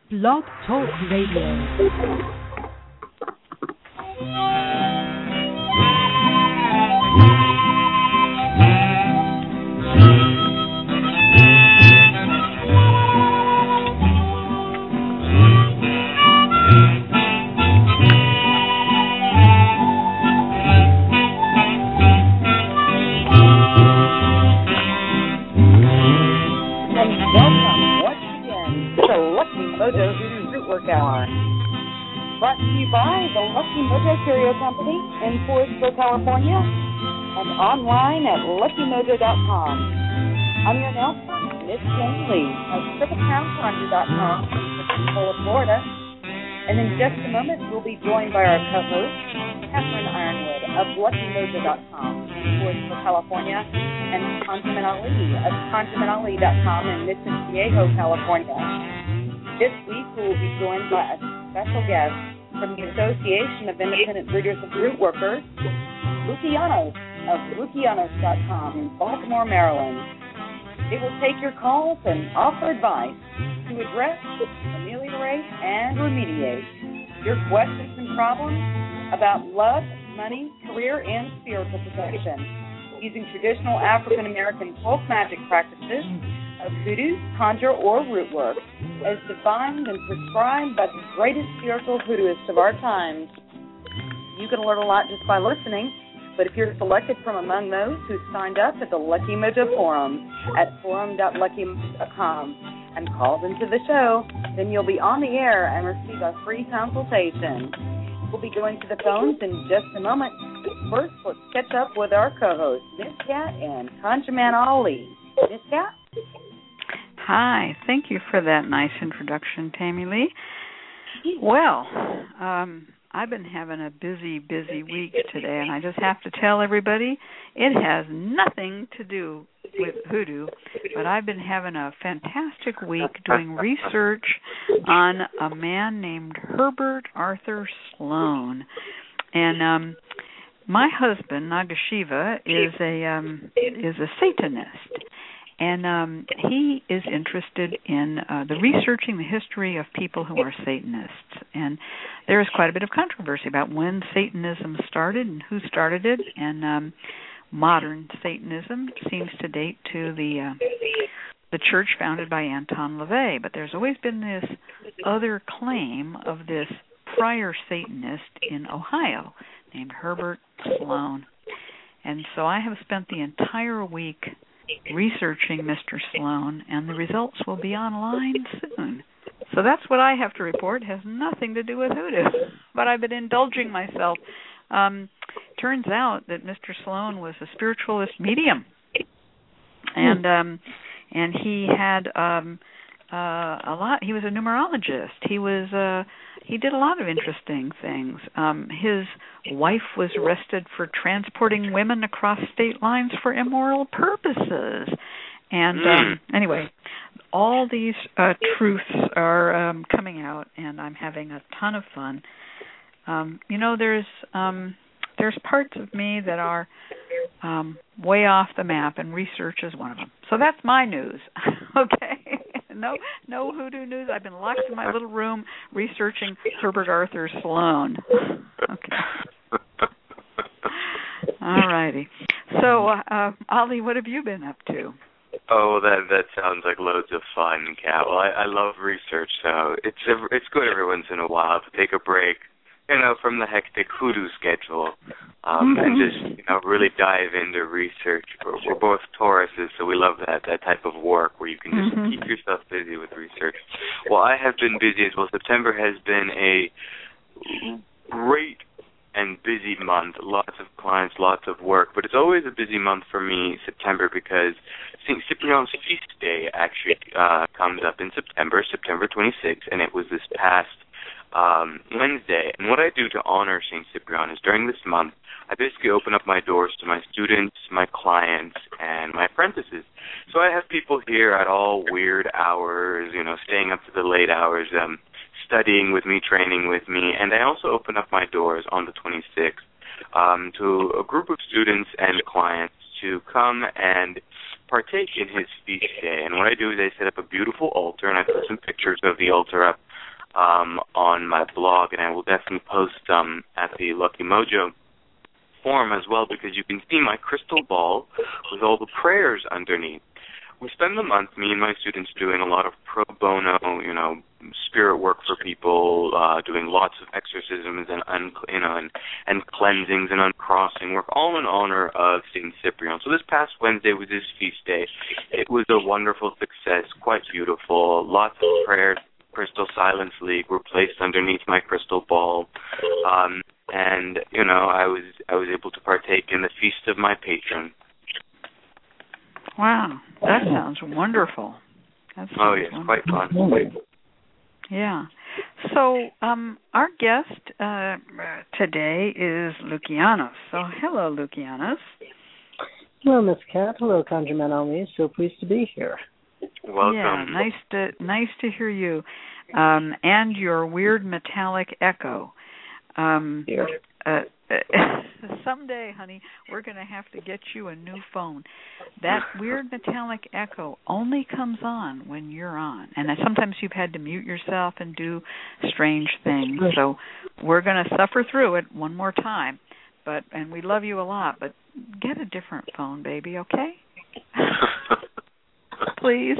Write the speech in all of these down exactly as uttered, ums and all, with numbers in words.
Blog Talk Radio. Brought to you by the Lucky Mojo Curio Company in Forestville, California, and online at lucky mojo dot com. I'm your announcer, Miss Jane Lee of triple crown conjure dot com in Pensacola, Florida. And in just a moment, we'll be joined by our co-host, Catherine Ironwood of lucky mojo dot com in Forestville, California, and Conjurman Ali of conjurman ali dot com in Mission Viejo, California. This week, we will be joined by a special guest from the Association of Independent Breeders of Root Workers, Lucianos of lucianos dot com in Baltimore, Maryland. They will take your calls and offer advice to address, ameliorate, and remediate your questions and problems about love, money, career, and spiritual protection using traditional African American folk magic practices of hoodoo, conjure, or root work, as defined and prescribed by the greatest spiritual hoodooists of our times. You can learn a lot just by listening, but if you're selected from among those who signed up at the Lucky Mojo Forum at forum dot lucky mojo dot com and called into the show, then you'll be on the air and receive a free consultation. We'll be going to the phones in just a moment. First, let's catch up with our co-hosts, Miss Cat and ConjureMan Ali. Miss Cat? Hi, thank you for that nice introduction, Tammy Lee. Well, um, I've been having a busy, busy week today, and I just have to tell everybody it has nothing to do with hoodoo, but I've been having a fantastic week doing research on a man named Herbert Arthur Sloan. And um, my husband, Nagashiva, is a um, is a Satanist. And um, he is interested in uh, the researching the history of people who are Satanists. And there is quite a bit of controversy about when Satanism started and who started it. And um, modern Satanism seems to date to the uh, the church founded by Anton LaVey. But there's always been this other claim of this prior Satanist in Ohio named Herbert Sloan. And so I have spent the entire week researching Mister Sloan, and the results will be online soon. So that's what I have to report. It has nothing to do with hoodoo, but I've been indulging myself. Um, turns out that Mister Sloan was a spiritualist medium, and um, and he had um, uh, a lot. He was a numerologist. He was uh, he did a lot of interesting things. Um, his wife was arrested for transporting women across state lines for immoral purposes. And um, anyway, all these uh, truths are um, coming out, and I'm having a ton of fun. Um, you know, there's um, there's parts of me that are um, way off the map, and research is one of them. So that's my news. Okay, no no hoodoo news. I've been locked in my little room researching Herbert Arthur Sloan. Okay. All righty. So, uh, Ali, what have you been up to? Oh, that that sounds like loads of fun, Kat. Well, I, I love research, so it's it's good every once in a while to take a break, you know, from the hectic hoodoo schedule, um, and just, you know, really dive into research. We're, we're both Tauruses, so we love that that type of work where you can just mm-hmm. keep yourself busy with research. Well, I have been busy as well. September has been a great and busy month, lots of clients, lots of work, but it's always a busy month for me, September, because Saint Cyprian's feast day actually uh, comes up in September, September twenty-sixth, and it was this past um, Wednesday. And what I do to honor Saint Cyprian is during this month, I basically open up my doors to my students, my clients, and my apprentices. So I have people here at all weird hours, you know, staying up to the late hours, um, studying with me, training with me, and I also open up my doors on the twenty-sixth um, to a group of students and clients to come and partake in his feast day. And what I do is I set up a beautiful altar, and I put some pictures of the altar up um, on my blog, and I will definitely post um, at the Lucky Mojo forum as well, because you can see my crystal ball with all the prayers underneath. We spend the month, me and my students, doing a lot of pro bono, you know, spirit work for people, uh, doing lots of exorcisms and, un- you know, and, and cleansings and uncrossing work, all in honor of Saint Cyprian. So this past Wednesday was his feast day. It was a wonderful success, quite beautiful. Lots of prayers. Crystal Silence League were placed underneath my crystal ball, um, and you know, I was I was able to partake in the feast of my patron. Wow, that sounds wonderful. That sounds oh, yes, wonderful. quite fun. Yeah. So um, our guest uh, today is Lukianos. So hello, Lukianos. Hello, Miss Cat. Hello, ConjureMan Ali. So pleased to be here. Welcome. Yeah, nice to nice to hear you, um, and your weird metallic echo. Um, uh, someday, honey, we're going to have to get you a new phone. That weird metallic echo only comes on when you're on, and sometimes you've had to mute yourself and do strange things. So we're going to suffer through it one more time. But and we love you a lot, but get a different phone, baby. Okay? Please.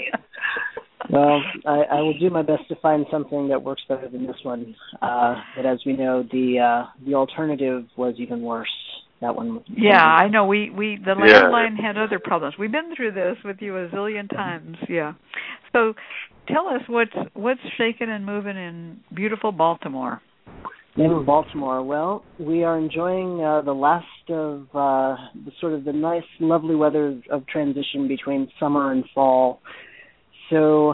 Well, I, I will do my best to find something that works better than this one. Uh, but as we know, the uh, the alternative was even worse. That one. Yeah, I know. We we the landline yeah. had other problems. We've been through this with you a zillion times. Yeah. So, tell us what's what's shaking and moving in beautiful Baltimore. In Baltimore, well, we are enjoying uh, the last of uh, the sort of the nice, lovely weather of transition between summer and fall. So,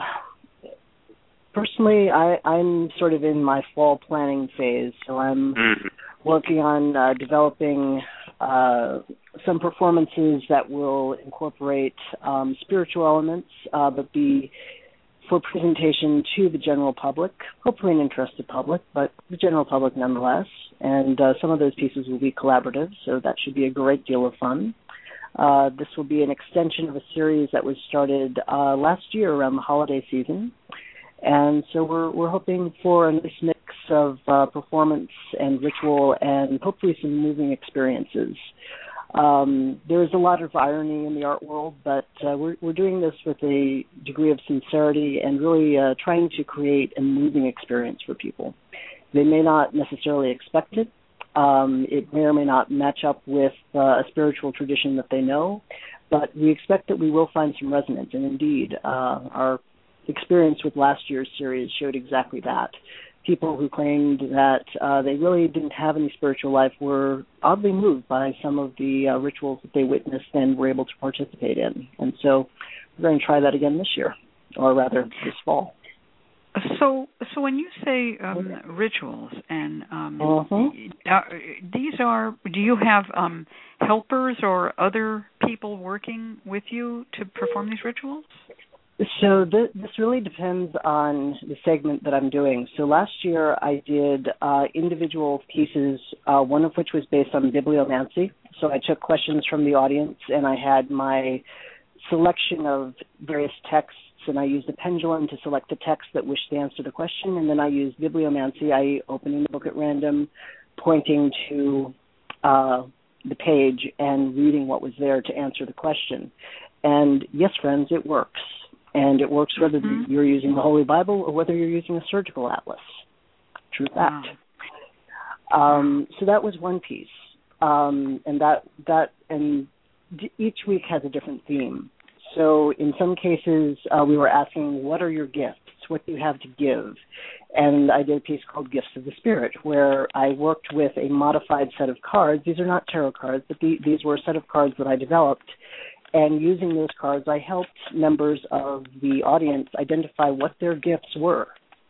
personally, I, I'm sort of in my fall planning phase. So I'm mm-hmm. working on uh, developing uh, some performances that will incorporate um, spiritual elements, uh, but be for presentation to the general public, hopefully an interested public, but the general public nonetheless. And uh, some of those pieces will be collaborative, so that should be a great deal of fun. Uh, this will be an extension of a series that was started uh, last year around the holiday season. And so we're we're hoping for a nice mix of uh, performance and ritual and hopefully some moving experiences. Um, there is a lot of irony in the art world, but uh, we're, we're doing this with a degree of sincerity and really uh, trying to create a moving experience for people. They may not necessarily expect it. Um, it may or may not match up with uh, a spiritual tradition that they know, but we expect that we will find some resonance. And indeed, uh, our experience with last year's series showed exactly that. People who claimed that uh, they really didn't have any spiritual life were oddly moved by some of the uh, rituals that they witnessed and were able to participate in. And so we're going to try that again this year, or rather this fall. So, so when you say um, rituals, and um, uh-huh. uh, these are, do you have um, helpers or other people working with you to perform these rituals? So th- this really depends on the segment that I'm doing. So last year I did uh, individual pieces, uh, one of which was based on bibliomancy. So I took questions from the audience and I had my selection of various texts, and I used a pendulum to select the text that wished to answer the question, and then I used bibliomancy, that is opening the book at random, pointing to uh, the page and reading what was there to answer the question. And yes, friends, it works. And it works whether mm-hmm. you're using the Holy Bible or whether you're using a surgical atlas. True fact. Wow. Um, so that was one piece, um, and that that and d- each week has a different theme. So in some cases, uh, we were asking, what are your gifts? What do you have to give? And I did a piece called Gifts of the Spirit, where I worked with a modified set of cards. These are not tarot cards, but the, these were a set of cards that I developed. And using those cards, I helped members of the audience identify what their gifts were.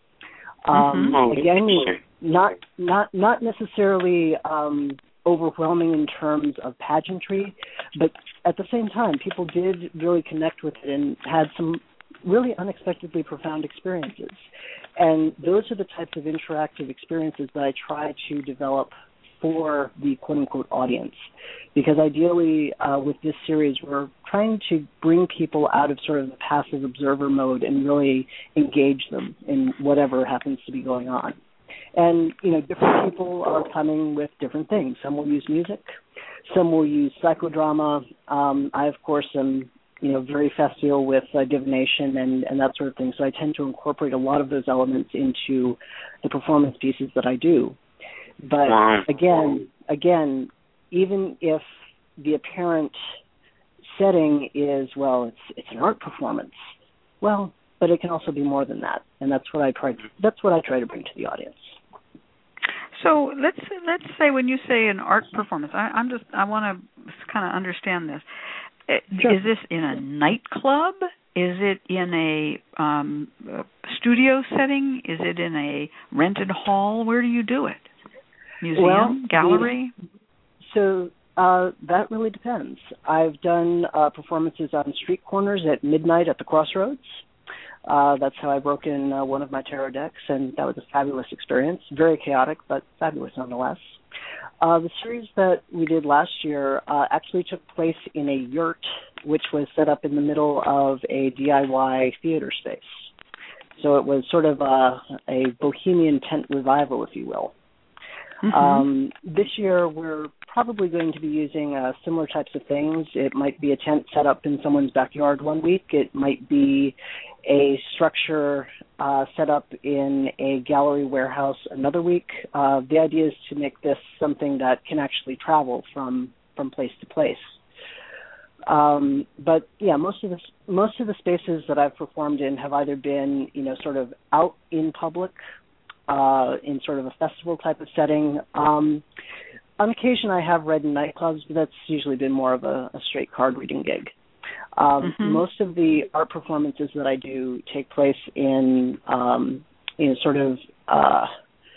Um, mm-hmm. Again, not not not necessarily um, overwhelming in terms of pageantry, but at the same time, people did really connect with it and had some really unexpectedly profound experiences. And those are the types of interactive experiences that I try to develop for the quote-unquote audience. Because ideally, uh, with this series, we're trying to bring people out of sort of the passive observer mode and really engage them in whatever happens to be going on. And, you know, different people are coming with different things. Some will use music. Some will use psychodrama. Um, I, of course, am, you know, very facile with uh, divination and, and that sort of thing. So I tend to incorporate a lot of those elements into the performance pieces that I do. But again, again, even if the apparent setting is, well, it's it's an art performance, well, but it can also be more than that, and that's what I try. To, that's what I try to bring to the audience. So let's let's say when you say an art performance, I, I'm just I want to kind of understand this. Sure. Is this in a nightclub? Is it in a, um, a studio setting? Is it in a rented hall? Where do you do it? Museum, well, gallery? The, so uh, that really depends. I've done uh, performances on street corners at midnight at the Crossroads. Uh, that's how I broke in uh, one of my tarot decks, and that was a fabulous experience. Very chaotic, but fabulous nonetheless. Uh, the series that we did last year uh, actually took place in a yurt, which was set up in the middle of a D I Y theater space. So it was sort of a, a bohemian tent revival, if you will. Mm-hmm. Um, this year, we're probably going to be using uh, similar types of things. It might be a tent set up in someone's backyard one week. It might be a structure uh, set up in a gallery warehouse another week. Uh, the idea is to make this something that can actually travel from, from place to place. Um, but yeah, most of the most of the spaces that I've performed in have either been, you know, sort of out in public, uh, in sort of a festival type of setting. Um, on occasion, I have read in nightclubs, but that's usually been more of a, a straight card reading gig. Um, mm-hmm. Most of the art performances that I do take place in, um, in sort of, uh,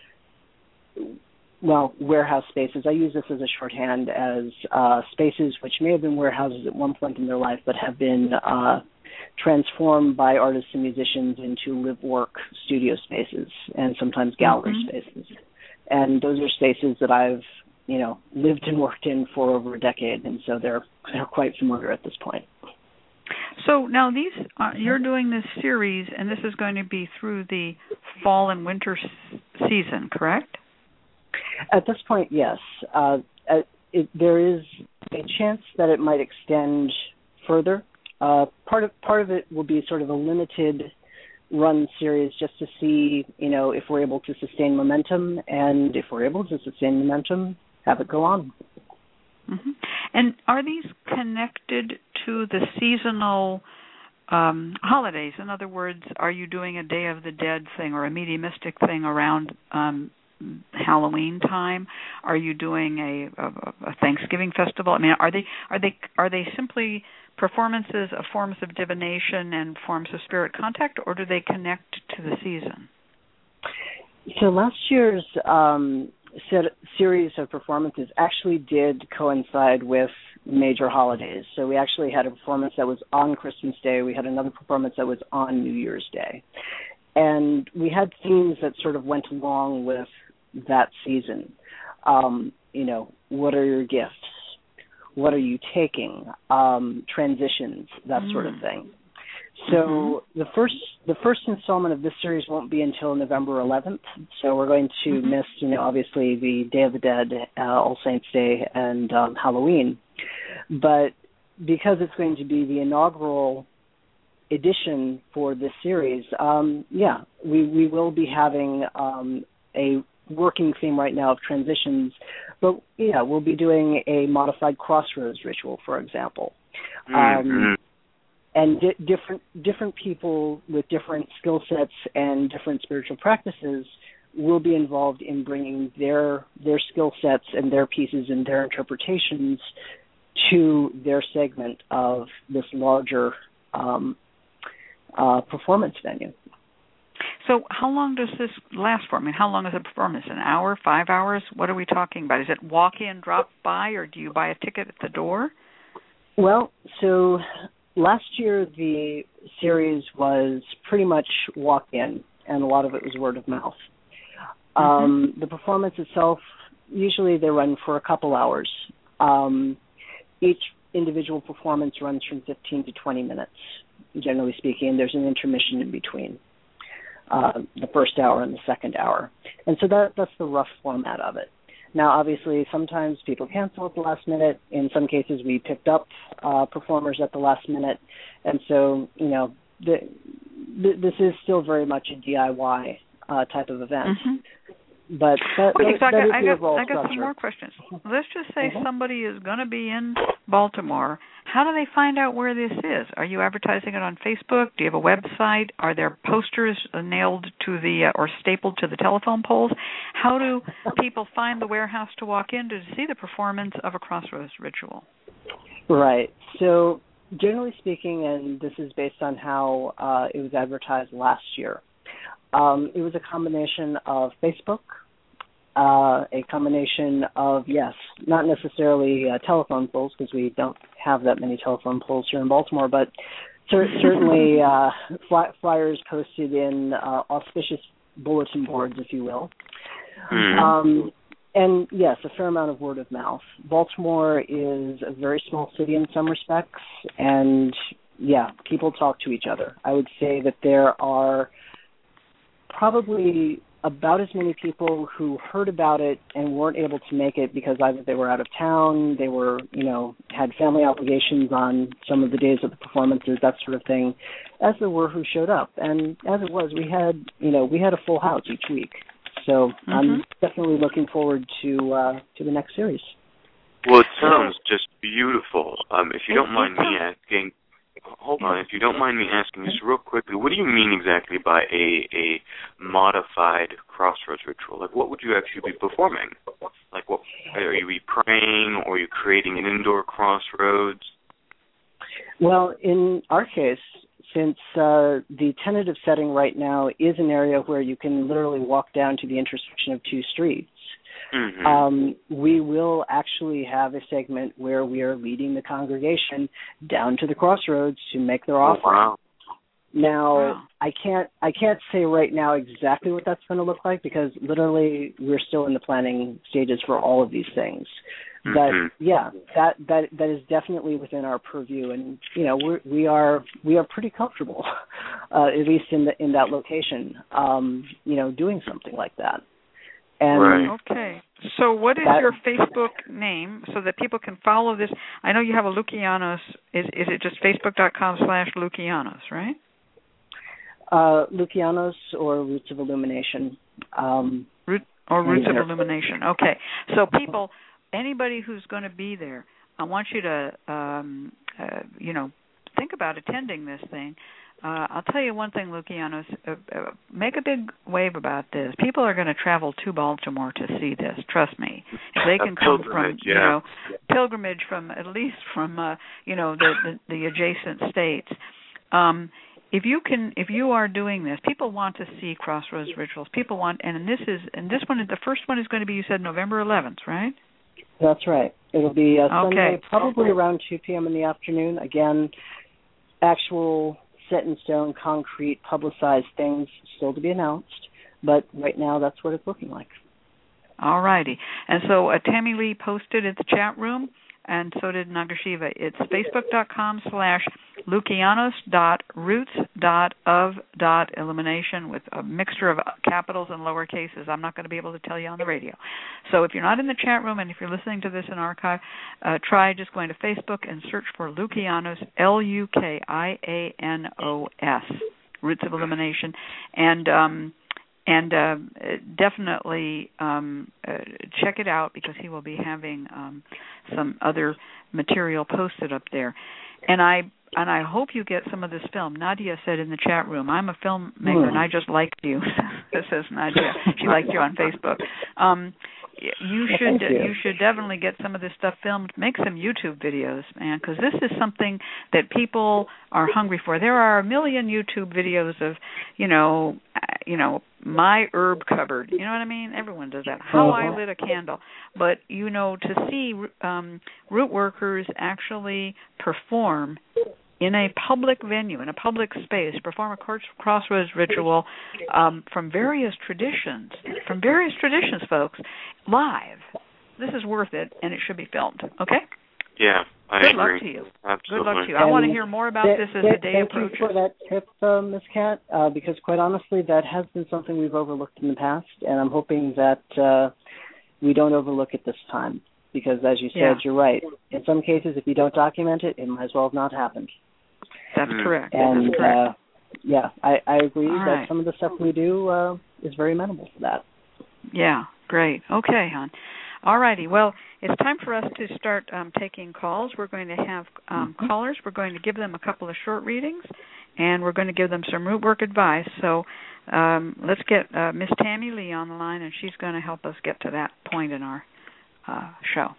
well, warehouse spaces. I use this as a shorthand as uh, spaces which may have been warehouses at one point in their life, but have been uh, transformed by artists and musicians into live-work studio spaces and sometimes gallery mm-hmm. spaces. And those are spaces that I've, you know, lived and worked in for over a decade, and so they're they're quite familiar at this point. So now these uh, you're doing this series, and this is going to be through the fall and winter s- season, correct? At this point, yes. Uh, it, there is a chance that it might extend further. Uh, part of part of it will be sort of a limited run series, just to see, you know, if we're able to sustain momentum, and if we're able to sustain momentum, have it go on. Mm-hmm. And are these connected to the seasonal um, holidays? In other words, are you doing a Day of the Dead thing or a mediumistic thing around um, Halloween time? Are you doing a, a, a Thanksgiving festival? I mean, are they are they are they simply performances of forms of divination and forms of spirit contact, or do they connect to the season? So last year's um, set, series of performances actually did coincide with major holidays. So we actually had a performance that was on Christmas Day. We had another performance that was on New Year's Day. And we had themes that sort of went along with that season. Um, you know, what are your gifts? What are you taking? Um, transitions, that mm. sort of thing. So mm-hmm. the first the first installment of this series won't be until November eleventh. So we're going to mm-hmm. miss, you know, obviously the Day of the Dead, uh, All Saints Day, and um, Halloween. But because it's going to be the inaugural edition for this series, um, yeah, we, we will be having um, a working theme right now of transitions. But, yeah, we'll be doing a modified Crossroads ritual, for example. Mm-hmm. Um, and di- different different people with different skill sets and different spiritual practices will be involved in bringing their their skill sets and their pieces and their interpretations to their segment of this larger um, uh, performance venue. So how long does this last for? I mean, how long is a performance? An hour, five hours? What are we talking about? Is it walk in, drop by, or do you buy a ticket at the door? Well, so last year the series was pretty much walk in, and a lot of it was word of mouth. Mm-hmm. Um, the performance itself usually they run for a couple hours. Um, each individual performance runs from fifteen to twenty minutes, generally speaking, and there's an intermission in between uh, the first hour and the second hour. And so that that's the rough format of it. Now, obviously, sometimes people cancel at the last minute. In some cases, we picked up uh, performers at the last minute. And so, you know, the, the, this is still very much a D I Y uh, type of event. Mm-hmm. But that, Wait, that, so I that got, is I the got, overall I got structure. some more questions. Let's just say mm-hmm. somebody is going to be in Baltimore. How do they find out where this is? Are you advertising it on Facebook? Do you have a website? Are there posters nailed to the uh, or stapled to the telephone poles? How do people find the warehouse to walk in to see the performance of a Crossroads ritual? Right. So generally speaking, and this is based on how uh, it was advertised last year, um, it was a combination of Facebook, Uh, a combination of, yes, not necessarily uh, telephone poles, because we don't have that many telephone poles here in Baltimore, but cer- certainly uh, fly- flyers posted in uh, auspicious bulletin boards, if you will. Mm-hmm. Um, and, yes, a fair amount of word of mouth. Baltimore is a very small city in some respects, and, yeah, people talk to each other. I would say that there are probably about as many people who heard about it and weren't able to make it because either they were out of town, they were, you know, had family obligations on some of the days of the performances, that sort of thing, as there were who showed up. And as it was, we had, you know, we had a full house each week. So mm-hmm. I'm definitely looking forward to uh, to the next series. Well, it sounds just beautiful. Um, if you don't mind me asking, hold on, if you don't mind me asking just real quickly, what do you mean exactly by a, a modified Crossroads ritual? Like, what would you actually be performing? Like, what are you be praying, or are you creating an indoor crossroads? Well, in our case, since uh, the tentative setting right now is an area where you can literally walk down to the intersection of two streets, Mm-hmm. Um, we will actually have a segment where we are leading the congregation down to the crossroads to make their offering. Oh, wow. Now, wow. I can't I can't say right now exactly what that's going to look like because literally we're still in the planning stages for all of these things. Mm-hmm. But yeah, that that that is definitely within our purview, and you know we we are we are pretty comfortable, uh, at least in the in that location, um, you know, doing something like that. And right. Okay. So what is that, your Facebook name so that people can follow this? I know you have a Lukianos. Is is it just facebook.com slash Lukianos, right? Uh, Lukianos or Roots of Illumination. Um, Root or Roots of Illumination. Okay. So people, anybody who's going to be there, I want you to, um, uh, you know, think about attending this thing. Uh, I'll tell you one thing, Lukianos, uh, uh, make a big wave about this. People are going to travel to Baltimore to see this, trust me. If they can come from, yeah. you know, pilgrimage from, at least from, uh, you know, the, the, the adjacent states. Um, if you can, if you are doing this, people want to see Crossroads rituals. People want, and this is, and this one, the first one is going to be, you said November eleventh, right? That's right. It'll be uh, okay. Sunday, probably around two p.m. in the afternoon. Again, actual set in stone, concrete, publicized things still to be announced, but right now that's what it's looking like. All righty. And so uh, Tammy Lee posted in the chat room, and so did Nagashiva. It's facebook.com slash Lukianos dot roots dot of dot illumination with a mixture of capitals and lower cases. I'm not going to be able to tell you on the radio. So if you're not in the chat room and if you're listening to this in archive, uh, try just going to Facebook and search for Lukianos, L U K I A N O S, Roots of Illumination. And um, And uh, definitely um, uh, check it out because he will be having um, some other material posted up there. And I and I hope you get some of this film. Nadia said in the chat room, I'm a filmmaker mm. and I just liked you. This says Nadia. She liked you on Facebook. Um, you should Thank you. you should definitely get some of this stuff filmed. Make some YouTube videos, man, because this is something that people are hungry for. There are a million YouTube videos of, you know, you know, my herb cupboard. You know what I mean? Everyone does that. How I lit a candle. But, you know, to see um, root workers actually perform in a public venue, in a public space, perform a crossroads ritual um, from various traditions, from various traditions, folks, live. This is worth it, and it should be filmed, okay? Yeah, I Good agree. luck to you. Absolutely. Good luck to you. And I want to hear more about th- this as th- the day thank approaches. Thank you for that tip, uh, Miz Cat, uh, because quite honestly, that has been something we've overlooked in the past, and I'm hoping that uh, we don't overlook it this time. Because, as you said, yeah. you're right. In some cases, if you don't document it, it might as well have not happened. That's correct. And, That's correct. Uh, yeah, I, I agree All that right. some of the stuff we do uh, is very amenable to that. Yeah, great. Okay, hon. All righty. Well, it's time for us to start um, taking calls. We're going to have um, mm-hmm. callers. We're going to give them a couple of short readings, and we're going to give them some root work advice. So um, let's get uh, Miss Tammy Lee on the line, and she's going to help us get to that point in our uh, show.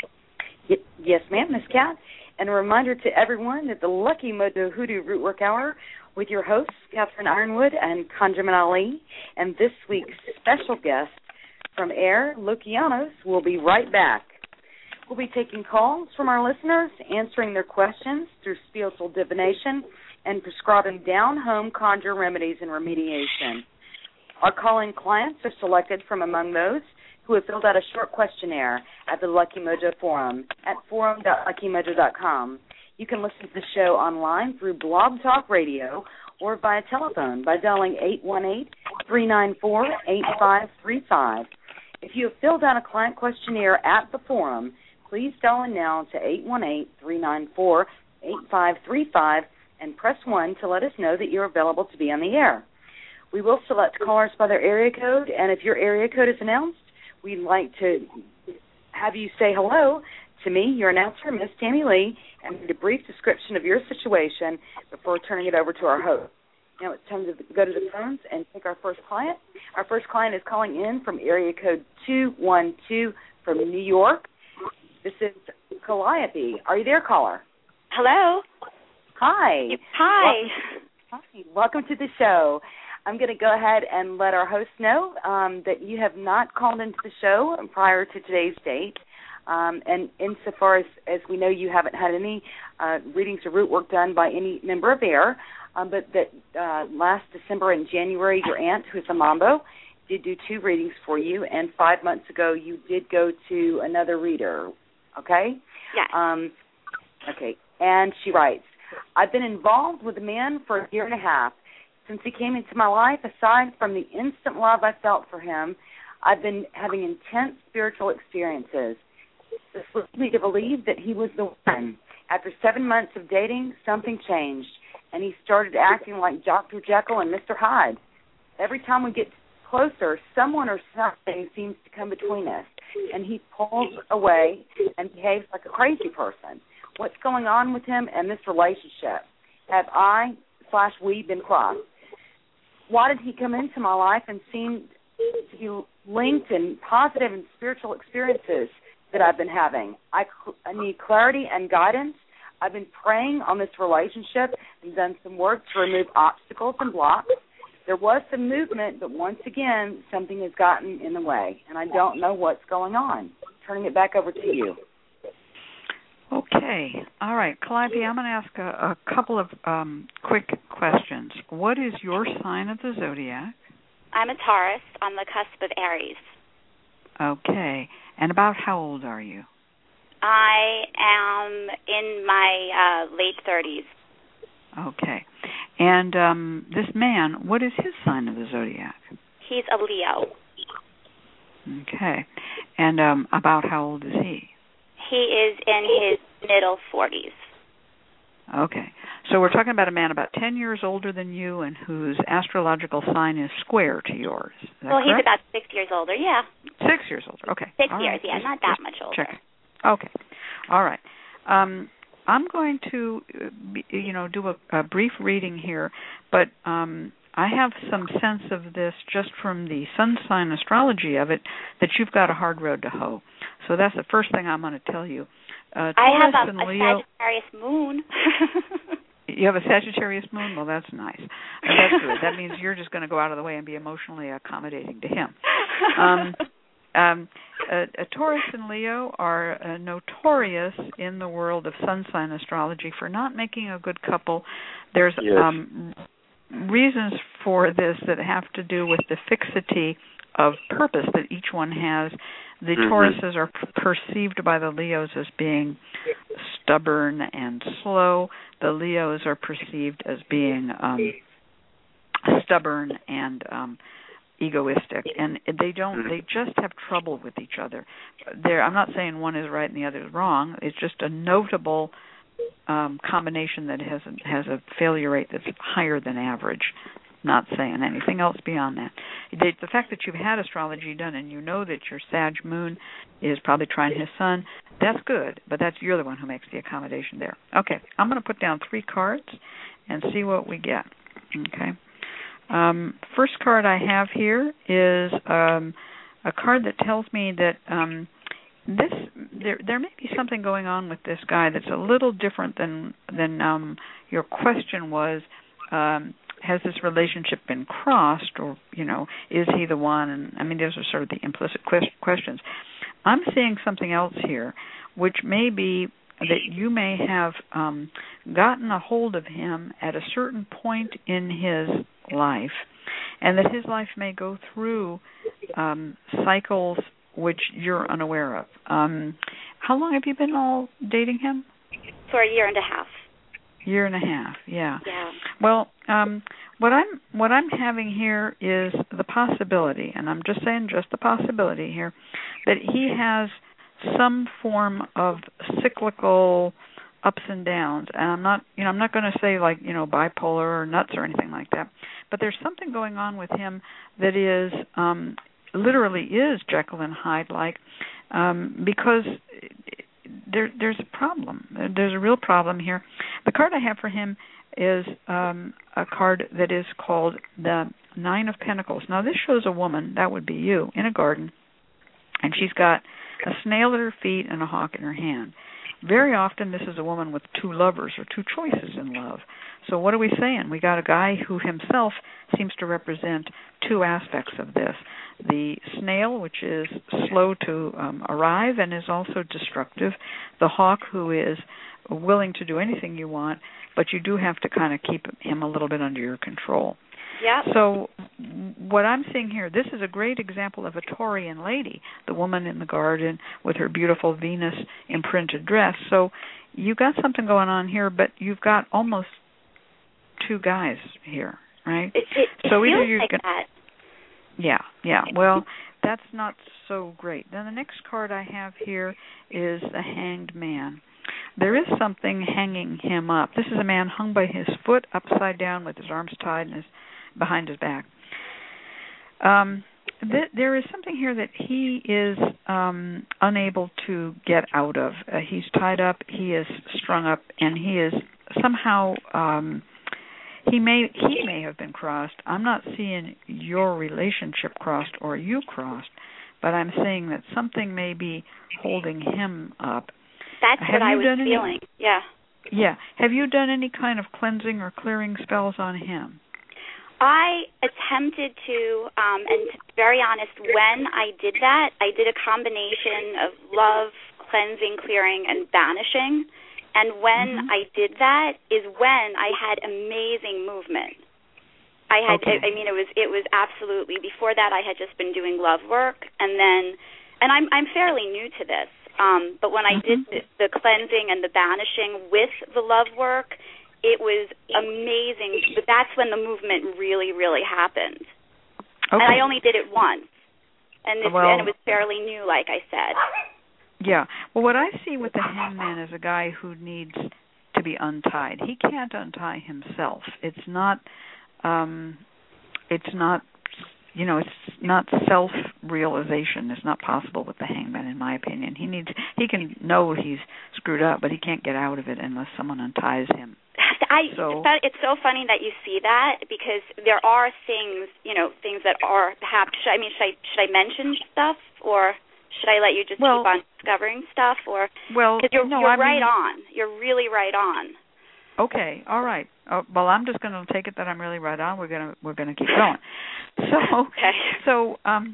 Yes, ma'am, Miss Cat. And a reminder to everyone that the Lucky Mojo Hoodoo Root Work Hour with your hosts, Catherine Ironwood and Conjurman Ali, and this week's special guest from Air, Lucianos, will be right back. We'll be taking calls from our listeners, answering their questions through spiritual divination, and prescribing down-home conjure remedies and remediation. Our calling clients are selected from among those who have filled out a short questionnaire at the Lucky Mojo Forum at forum dot lucky mojo dot com. You can listen to the show online through Blog Talk Radio or via telephone by dialing eight one eight, three nine four, eight five three five. If you have filled out a client questionnaire at the forum, please dial in now to eight one eight, three nine four, eight five three five and press one to let us know that you're available to be on the air. We will select callers by their area code, and if your area code is announced, we'd like to have you say hello to me, your announcer, Miss Tammy Lee, and read a brief description of your situation before turning it over to our host. Now it's time to go to the phones and take our first client. Our first client is calling in from area code two one two from New York. This is Calliope. Are you there, caller? Hello. Hi. Hi. Welcome, hi. Welcome to the show. I'm going to go ahead and let our host know um, that you have not called into the show prior to today's date. Um, and insofar as, as we know, you haven't had any uh, readings or root work done by any member of AIR, um, but that uh, last December and January, your aunt, who's a Mambo, did do two readings for you, and five months ago you did go to another reader, okay? Yes. Um, okay, and she writes, I've been involved with a man for a year and a half. Since he came into my life, aside from the instant love I felt for him, I've been having intense spiritual experiences. This leads me to believe that he was the one. After seven months of dating, something changed, and he started acting like Doctor Jekyll and Mister Hyde. Every time we get closer, someone or something seems to come between us, and he pulls away and behaves like a crazy person. What's going on with him and this relationship? Have I slash we been crossed? Why did he come into my life and seem to be linked in positive and spiritual experiences that I've been having? I, I need clarity and guidance. I've been praying on this relationship and done some work to remove obstacles and blocks. There was some movement, but once again, something has gotten in the way, and I don't know what's going on. Turning it back over to you. Okay. All right. Calliope, I'm going to ask a, a couple of um, quick questions. What is your sign of the zodiac? I'm a Taurus on the cusp of Aries. Okay. And about how old are you? I am in my uh, late thirties. Okay. And um, this man, what is his sign of the zodiac? He's a Leo. Okay. And um, about how old is he? He is in his middle forties. Okay. So we're talking about a man about ten years older than you and whose astrological sign is square to yours. Is that well, correct? He's about six years older, yeah. Six years older, okay. Six All years, right. yeah, just, not that just much older. Check. Okay. All right. Um, I'm going to, you know, do a, a brief reading here, but um, I have some sense of this just from the sun sign astrology of it that you've got a hard road to hoe. So that's the first thing I'm going to tell you. Uh, I have Taurus a, and a Leo, Sagittarius moon. You have a Sagittarius moon? Well, that's nice. That's good. That means you're just going to go out of the way and be emotionally accommodating to him. Um, um, a, a Taurus and Leo are uh, notorious in the world of sun sign astrology for not making a good couple. There's yes. um, reasons for this that have to do with the fixity of purpose that each one has. The mm-hmm. Tauruses are p- perceived by the Leos as being stubborn and slow. The Leos are perceived as being um, stubborn and um, egoistic, and they don't. They just have trouble with each other. They're, I'm not saying one is right and the other is wrong. It's just a notable um, combination that has a, has a failure rate that's higher than average. Not saying anything else beyond that. The, the fact that you've had astrology done and you know that your Sag moon is probably trying his sun, that's good, but that's you're the one who makes the accommodation there. Okay, I'm going to put down three cards and see what we get. Okay. Um, first card I have here is um, a card that tells me that um, this there there may be something going on with this guy that's a little different than than um, your question was. Um, has this relationship been crossed, or, you know, is he the one? And I mean, those are sort of the implicit questions. I'm seeing something else here, which may be that you may have um, gotten a hold of him at a certain point in his life, and that his life may go through um, cycles which you're unaware of. Um, how long have you been all dating him? For a year and a half. Year and a half, yeah. Yeah. Well, um, what I'm what I'm having here is the possibility, and I'm just saying just the possibility here, that he has some form of cyclical ups and downs. And I'm not, you know, I'm not going to say like, you know, bipolar or nuts or anything like that. But there's something going on with him that is um, literally is Jekyll and Hyde like, um, because. There, there's a problem. There's a real problem here. The card I have for him is um, a card that is called the Nine of Pentacles. Now, this shows a woman, that would be you, in a garden, and she's got a snail at her feet and a hawk in her hand. Very often, this is a woman with two lovers or two choices in love. So what are we saying? We got a guy who himself seems to represent two aspects of this. The snail, which is slow to um, arrive and is also destructive. The hawk, who is willing to do anything you want, but you do have to kind of keep him a little bit under your control. Yep. So what I'm seeing here, this is a great example of a Taurian lady, the woman in the garden with her beautiful Venus imprinted dress. So you got something going on here, but you've got almost two guys here, right? It, it, it so either feels you're like gonna, that. Yeah, yeah. Well, that's not so great. Then the next card I have here is the Hanged Man. There is something hanging him up. This is a man hung by his foot upside down with his arms tied and his behind his back. Um, th- there is something here that he is um, unable to get out of. Uh, he's tied up, he is strung up, and he is somehow um, he may he may have been crossed. I'm not seeing your relationship crossed or you crossed, but I'm saying that something may be holding him up. That's have what I was any, feeling. Yeah. Yeah. Have you done any kind of cleansing or clearing spells on him? I attempted to, um, and to be very honest, when I did that, I did a combination of love, cleansing, clearing, and banishing. And when mm-hmm. I did that is when I had amazing movement. I had, okay. I, I mean, it was it was absolutely. Before that, I had just been doing love work, and then, and I'm I'm fairly new to this. Um, but when I mm-hmm. did the, the cleansing and the banishing with the love work, it was amazing. But that's when the movement really, really happened. Okay. And I only did it once, and, this, well, and it was fairly new, like I said. Yeah. Well, what I see with the Hangman is a guy who needs to be untied. He can't untie himself. It's not. Um, it's not. You know, it's not self-realization. It's not possible with the Hangman, in my opinion. He needs. He can know he's screwed up, but he can't get out of it unless someone unties him. I, so, it's so funny that you see that, because there are things, you know, things that are perhaps. Should, I mean, should I should I mention stuff, or should I let you just well, keep on discovering stuff? Or well, because you're, no, you're I right mean, on. You're really right on. Okay, all right. Uh, well, I'm just going to take it that I'm really right on. We're going to we're going to keep going. So, okay. so, um,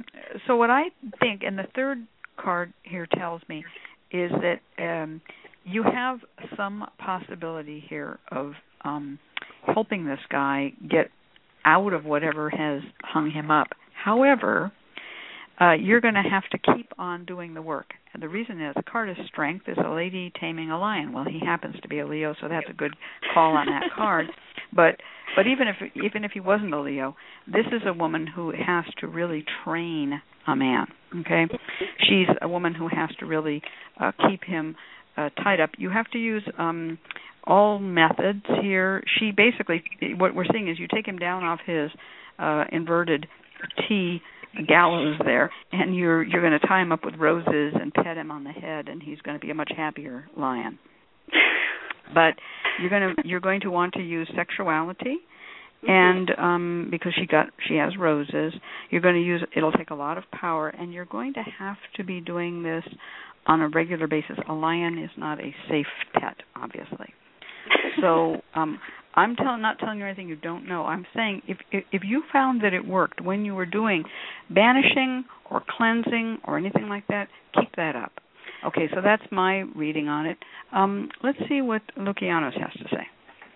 so what I think, and the third card here tells me, is that um, you have some possibility here of um, helping this guy get out of whatever has hung him up. However, uh, you're going to have to keep on doing the work. And the reason is, the card of strength is a lady taming a lion. Well, he happens to be a Leo, so that's a good call on that card. But but even if even if he wasn't a Leo, this is a woman who has to really train a man. Okay, she's a woman who has to really uh, keep him uh, tied up. You have to use um, all methods here. She basically, what we're seeing is, you take him down off his uh, inverted T gallows there, and you're you're going to tie him up with roses and pet him on the head, and he's going to be a much happier lion. But you're going to you're going to want to use sexuality, and um, because she got she has roses, you're going to use it'll take a lot of power, and you're going to have to be doing this on a regular basis. A lion is not a safe pet, obviously. So um, I'm tell, not telling you anything you don't know. I'm saying if, if if you found that it worked when you were doing banishing or cleansing or anything like that, keep that up. Okay, so that's my reading on it. Um, let's see what Lucianos has to say.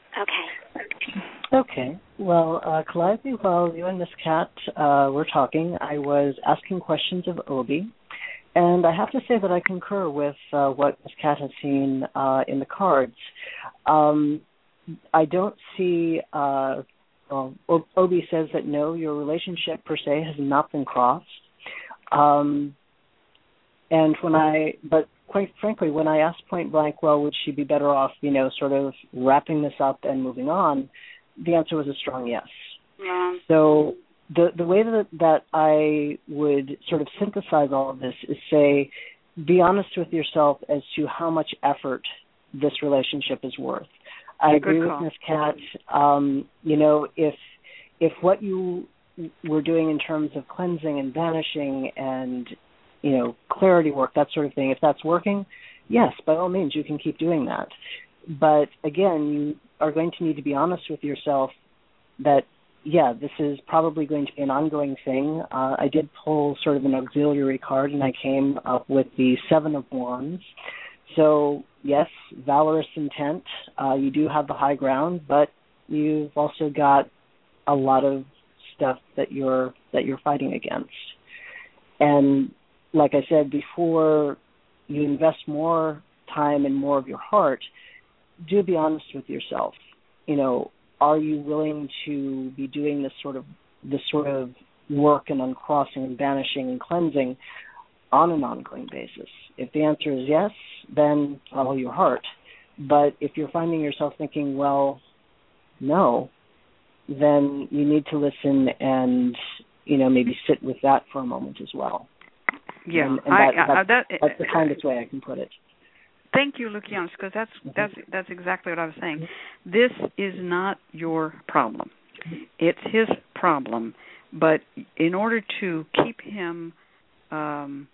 Okay. Okay. Well, uh, Calliope, while you and Miss Cat uh, were talking, I was asking questions of Obi, and I have to say that I concur with uh, what Miss Cat has seen uh, in the cards. Um, I don't see, uh, well, Obi says that no, your relationship per se has not been crossed. Um, and when I, but quite frankly, when I asked point blank, well, would she be better off, you know, sort of wrapping this up and moving on, the answer was a strong yes. Yeah. So the the way that, that I would sort of synthesize all of this is say, be honest with yourself as to how much effort this relationship is worth. I agree with Miz Cat. Um, you know, if if what you were doing in terms of cleansing and banishing and, you know, clarity work, that sort of thing, if that's working, yes, by all means, you can keep doing that. But again, you are going to need to be honest with yourself that, yeah, this is probably going to be an ongoing thing. Uh, I did pull sort of an auxiliary card, and I came up with the Seven of Wands. So, yes, valorous intent. Uh, you do have the high ground, but you've also got a lot of stuff that you're that you're fighting against. And like I said before, you invest more time and more of your heart. Do be honest with yourself. You know, are you willing to be doing this sort of this sort of work and uncrossing and banishing and cleansing on an ongoing basis? If the answer is yes, then follow your heart. But if you're finding yourself thinking, well, no, then you need to listen and, you know, maybe sit with that for a moment as well. Yeah, and, and I, that, I, that's, that, that's the kindest way I can put it. Thank you, Lucianos, because that's that's that's exactly what I was saying. This is not your problem; it's his problem. But in order to keep him um,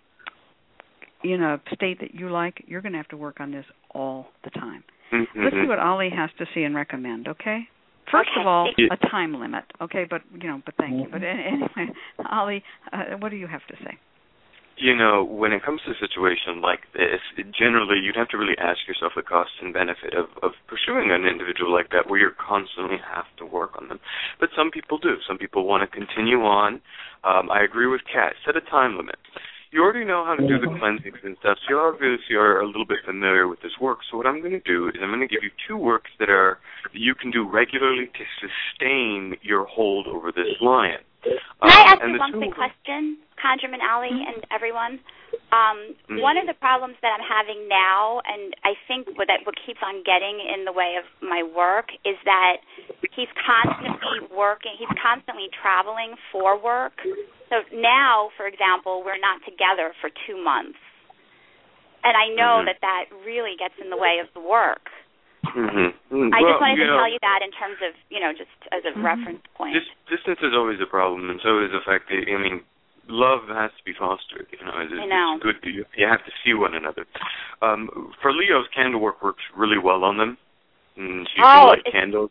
in a state that you like, you're going to have to work on this all the time. Mm-hmm. Let's see what Ollie has to see and recommend. Okay. First okay. of all, a time limit. Okay, but you know, but thank you. But anyway, Ollie, uh, what do you have to say? You know, when it comes to a situation like this, generally you'd have to really ask yourself the cost and benefit of, of pursuing an individual like that where you constantly have to work on them. But some people do. Some people want to continue on. Um, I agree with Kat. Set a time limit. You already know how to do the cleansings and stuff, so you obviously are a little bit familiar with this work. So what I'm going to do is I'm going to give you two works that are that you can do regularly to sustain your hold over this lion. Can I ask um, you one quick question, Conjurman Ali and everyone? Um, mm-hmm. One of the problems that I'm having now, and I think what, that what keeps on getting in the way of my work, is that he's constantly working, he's constantly traveling for work. So now, for example, we're not together for two months. And I know mm-hmm. that that really gets in the way of the work. Mm-hmm. Mm-hmm. I well, just wanted to know, tell you that in terms of, you know, just as a mm-hmm. reference point. This, distance is always a problem, and so is the fact that, I mean, love has to be fostered. You know, it's, I know. it's good. You, you have to see one another. Um, for Leos, candle work works really well on them. And so you oh, can light candles.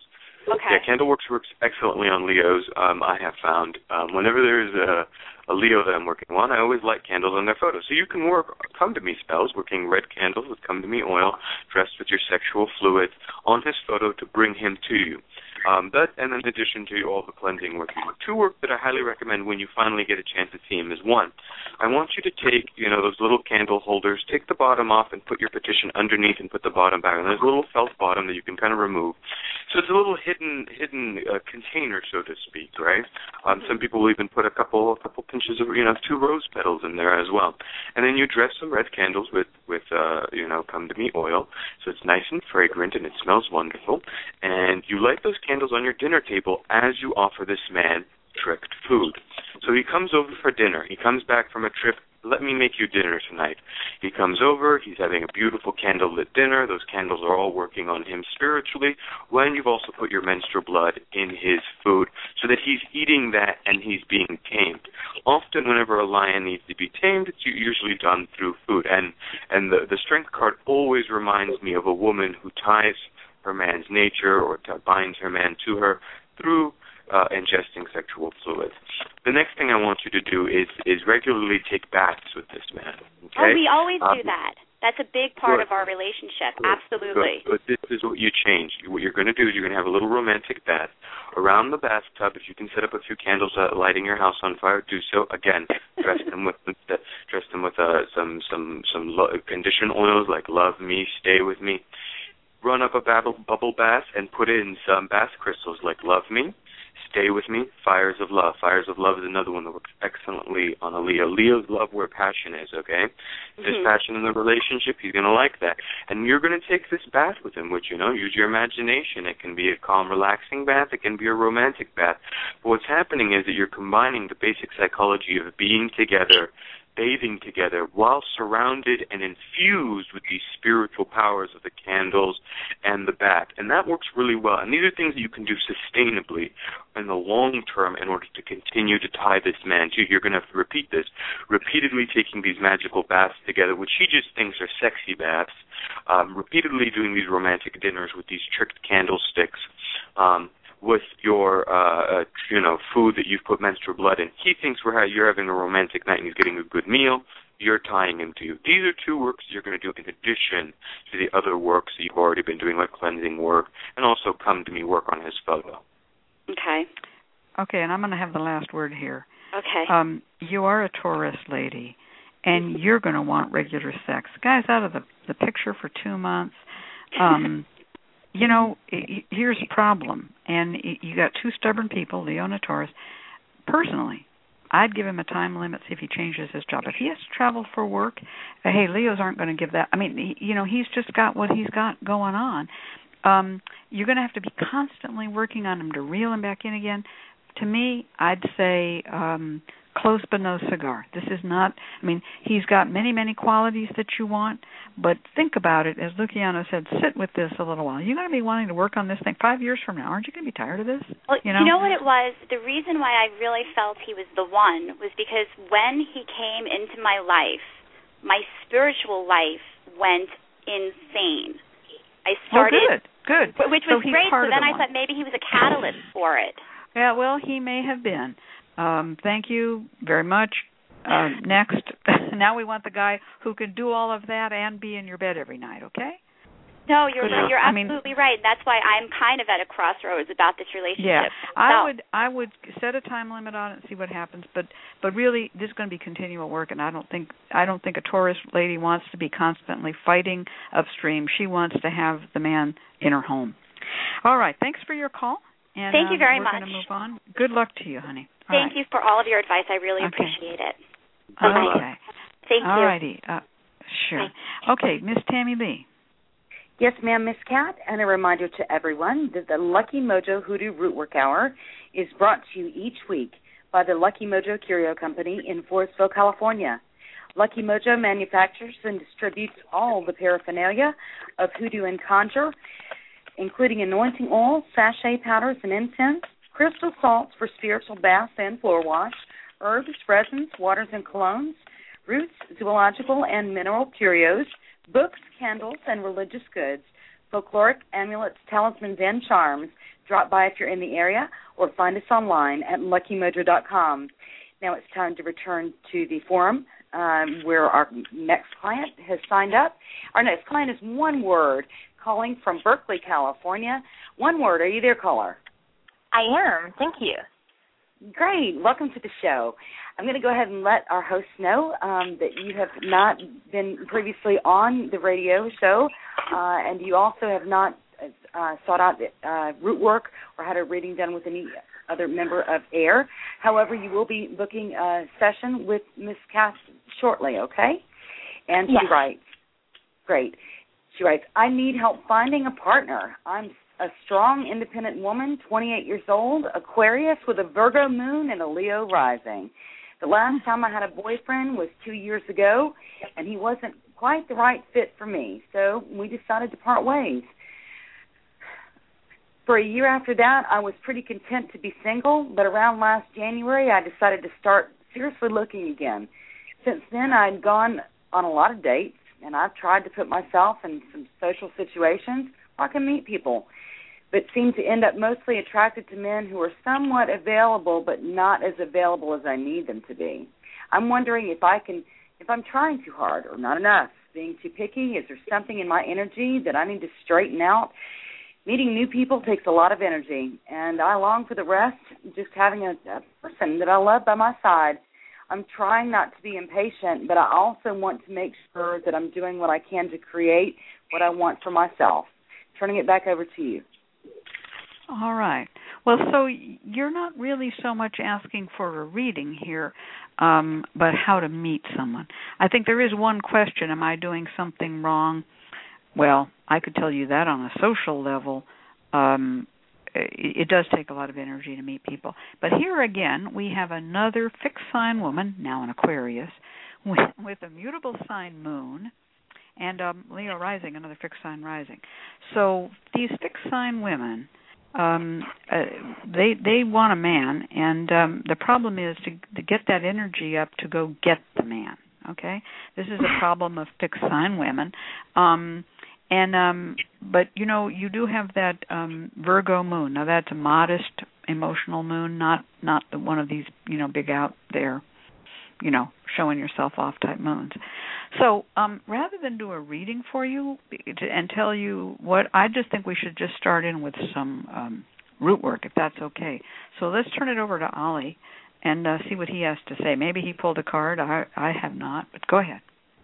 Okay. Yeah, Candleworks works excellently on Leos. Um, I have found um, whenever there's a, a Leo that I'm working on, I always light candles on their photos. So you can work come to me spells, working red candles with come to me oil, dressed with your sexual fluid on his photo to bring him to you. Um, that, and in addition to all the cleansing work, two work that I highly recommend when you finally get a chance to see him is one, I want you to take, you know, those little candle holders, take the bottom off and put your petition underneath and put the bottom back. And there's a little felt bottom that you can kind of remove. So it's a little hidden hidden uh, container, so to speak, right? Um, some people will even put a couple a couple pinches of, you know, two rose petals in there as well. And then you dress some red candles with, with uh, you know, come to me oil, so it's nice and fragrant and it smells wonderful. And you light those candles on your dinner table as you offer this man tricked food. So he comes over for dinner. He comes back from a trip. Let me make you dinner tonight. He comes over. He's having a beautiful candlelit dinner. Those candles are all working on him spiritually. When you've also put your menstrual blood in his food so that he's eating that and he's being tamed. Often whenever a lion needs to be tamed, it's usually done through food. And, and the, the strength card always reminds me of a woman who ties her man's nature or t- binds her man to her through uh, ingesting sexual fluids. The next thing I want you to do is, is regularly take baths with this man. Okay? Oh, we always um, do that. That's a big part good. of our relationship. Good. Absolutely. Good. But this is what you change. What you're going to do is you're going to have a little romantic bath. Around the bathtub, if you can set up a few candles uh, lighting your house on fire, do so. Again, dress them with dress them with uh, some some some lo- conditioned oils like Love Me, Stay With Me. Run up a bubble, bubble bath and put in some bath crystals like Love Me, Stay With Me, Fires of Love. Fires of Love is another one that works excellently on a Leo. Leos love where passion is, okay? If there's Mm-hmm. passion in the relationship, he's going to like that. And you're going to take this bath with him, which, you know, use your imagination. It can be a calm, relaxing bath. It can be a romantic bath. But what's happening is that you're combining the basic psychology of being together, bathing together while surrounded and infused with these spiritual powers of the candles and the bath. And that works really well. And these are things that you can do sustainably in the long term in order to continue to tie this man to. You're going to have to repeat this, repeatedly taking these magical baths together, which he just thinks are sexy baths, um, repeatedly doing these romantic dinners with these tricked candlesticks, um, with your, uh, uh, you know, food that you've put menstrual blood in. He thinks we're ha- you're having a romantic night and he's getting a good meal. You're tying him to you. These are two works you're going to do in addition to the other works that you've already been doing, like cleansing work, and also come to me work on his photo. Okay. Okay, and I'm going to have the last word here. Okay. Um, you are a Taurus lady, and you're going to want regular sex. Guys, out of the, the picture for two months, um, you know, here's a problem. And you got two stubborn people, Leo and a Taurus. Personally, I'd give him a time limit, see if he changes his job. If he has to travel for work, uh, hey, Leos aren't going to give that. I mean, he, you know, he's just got what he's got going on. Um, you're going to have to be constantly working on him to reel him back in again. To me, I'd say um, close but no cigar. This is not, I mean, he's got many, many qualities that you want, but think about it. As Luciano said, sit with this a little while. You're going to be wanting to work on this thing five years from now. Aren't you going to be tired of this? Well, you know? you know what it was? The reason why I really felt he was the one was because when he came into my life, my spiritual life went insane. I started, oh, good, good. Which was so great. So then the I one. thought maybe he was a catalyst for it. Yeah, well, he may have been. Um, thank you very much. Uh, next, now we want the guy who can do all of that and be in your bed every night, okay? No, you're Good. you're I mean, absolutely right. That's why I'm kind of at a crossroads about this relationship. Yeah, So, I would I would set a time limit on it and see what happens. But but really, this is going to be continual work, and I don't think I don't think a Taurus lady wants to be constantly fighting upstream. She wants to have the man in her home. All right, thanks for your call. And, Thank you um, very we're much. We're going to move on. Good luck to you, honey. All Thank right. you for all of your advice. I really Okay. appreciate it. Okay. Thank you. All righty. Uh, sure. Bye. Okay, Miss Tammy Lee. Yes, ma'am, Miss Cat, and a reminder to everyone that the Lucky Mojo Hoodoo Rootwork Hour is brought to you each week by the Lucky Mojo Curio Company in Forestville, California. Lucky Mojo manufactures and distributes all the paraphernalia of hoodoo and conjure, including anointing oil, sachet powders and incense, crystal salts for spiritual baths and floor wash, herbs, resins, waters and colognes, roots, zoological and mineral curios, books, candles, and religious goods, folkloric amulets, talismans, and charms, drop by if you're in the area or find us online at lucky mojo dot com. Now it's time to return to the forum um, where our next client has signed up. Our next client is One Word, calling from Berkeley, California. One Word, are you there, caller? I am. Thank you. Great. Welcome to the show. I'm going to go ahead and let our hosts know um, that you have not been previously on the radio show, uh, and you also have not uh, sought out uh, root work or had a reading done with any other member of AIR. However, you will be booking a session with Miss Cass shortly, okay? And yes. She writes, great. She writes, I need help finding a partner. I'm a strong, independent woman, twenty-eight years old, Aquarius with a Virgo moon and a Leo rising. The last time I had a boyfriend was two years ago, and he wasn't quite the right fit for me, so we decided to part ways. For a year after that, I was pretty content to be single, but around last January, I decided to start seriously looking again. Since then, I'd gone on a lot of dates, and I've tried to put myself in some social situations where I can meet people, but seem to end up mostly attracted to men who are somewhat available but not as available as I need them to be. I'm wondering if I can, if I'm trying too hard or not enough, being too picky. Is there something in my energy that I need to straighten out? Meeting new people takes a lot of energy, and I long for the rest, just having a, a person that I love by my side. I'm trying not to be impatient, but I also want to make sure that I'm doing what I can to create what I want for myself. Turning it back over to you. All right. Well, so you're not really so much asking for a reading here, um, but how to meet someone. I think there is one question, am I doing something wrong? Well, I could tell you that on a social level. Um, it, it does take a lot of energy to meet people. But here again, we have another fixed sign woman, now an Aquarius, with, with a mutable sign moon, and um, Leo rising, another fixed sign rising. So these fixed sign women, um, uh, they they want a man, and um, the problem is to, to get that energy up to go get the man. Okay, this is a problem of fixed sign women, um, and um, but you know you do have that um, Virgo moon. Now that's a modest emotional moon, not not the one of these you know big out there, you know showing yourself off type moons. So um, rather than do a reading for you and tell you what, I just think we should just start in with some um, root work, if that's okay. So let's turn it over to Ollie and uh, see what he has to say. Maybe he pulled a card. I, I have not, but go ahead.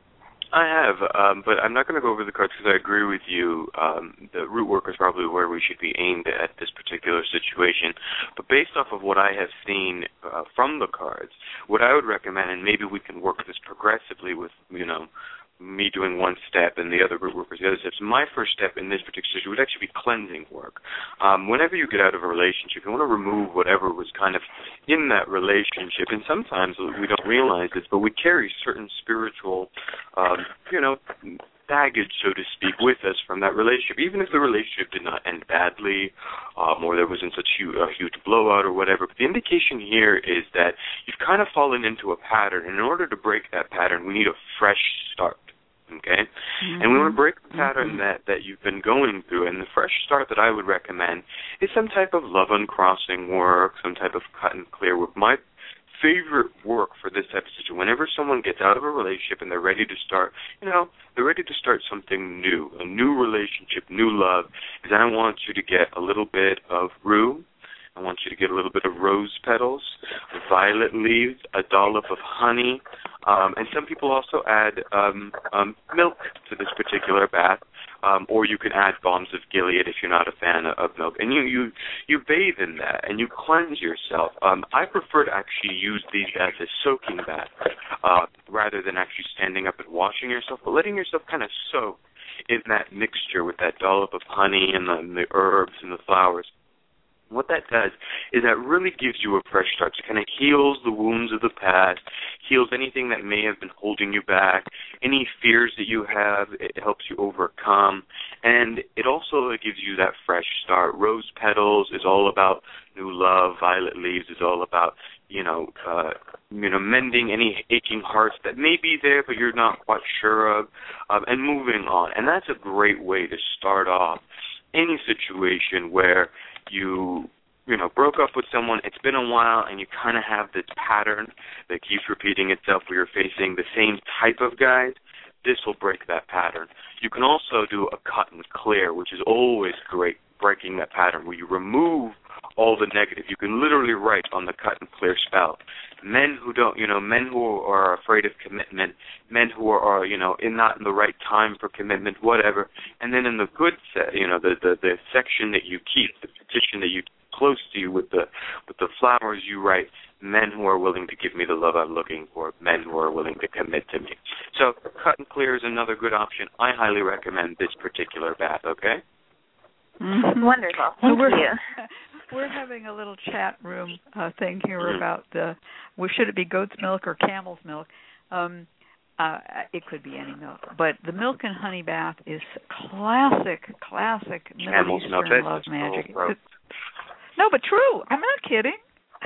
I have, um, but I'm not going to go over the cards because I agree with you. Um, the root work is probably where we should be aimed at this particular situation. But based off of what I have seen uh, from the cards, what I would recommend, and maybe we can work this progressively with, you know, me doing one step and the other root workers the other steps. My first step in this particular situation would actually be cleansing work. Um, whenever you get out of a relationship, you want to remove whatever was kind of in that relationship. And sometimes we don't realize this, but we carry certain spiritual, um, you know, baggage, so to speak, with us from that relationship. Even if the relationship did not end badly, um, or there wasn't such huge, a huge blowout or whatever. But the indication here is that you've kind of fallen into a pattern, and in order to break that pattern, we need a fresh start. Okay? Mm-hmm. And we want to break the pattern mm-hmm. that, that you've been going through. And the fresh start that I would recommend is some type of love uncrossing work, some type of cut and clear work. My favorite work for this type of situation, whenever someone gets out of a relationship and they're ready to start, you know, they're ready to start something new, a new relationship, new love, is I want you to get a little bit of rue. I want you to get a little bit of rose petals, violet leaves, a dollop of honey, um, and some people also add um, um, milk to this particular bath, um, or you can add bombs of Gilead if you're not a fan of milk. And you, you, you bathe in that, and you cleanse yourself. Um, I prefer to actually use these as a soaking bath uh, rather than actually standing up and washing yourself, but letting yourself kind of soak in that mixture with that dollop of honey and the, and the herbs and the flowers. What that does is that really gives you a fresh start. It kind of heals the wounds of the past, heals anything that may have been holding you back, any fears that you have, it helps you overcome, and it also gives you that fresh start. Rose petals is all about new love. Violet leaves is all about, you know, uh, you know, mending any aching hearts that may be there but you're not quite sure of, um, and moving on. And that's a great way to start off any situation where you, you know, broke up with someone, it's been a while, and you kind of have this pattern that keeps repeating itself where you're facing the same type of guys, this will break that pattern. You can also do a cut and clear, which is always great, breaking that pattern, where you remove all the negative. You can literally write on the cut and clear spell. Men who don't, you know, men who are afraid of commitment, men who are, are you know, in not in the right time for commitment, whatever. And then in the good, se- you know, the, the the section that you keep, the petition that you close to you with the with the flowers, you write, men who are willing to give me the love I'm looking for, men who are willing to commit to me. So cut and clear is another good option. I highly recommend this particular bath, okay? Mm-hmm. Wonderful. Thank we're, you. We're having a little chat room uh, thing here about the, well, should it be goat's milk or camel's milk? Um, uh, it could be any milk, but the milk and honey bath is classic, classic Middle Eastern milk, love magic. No, but true. I'm not kidding.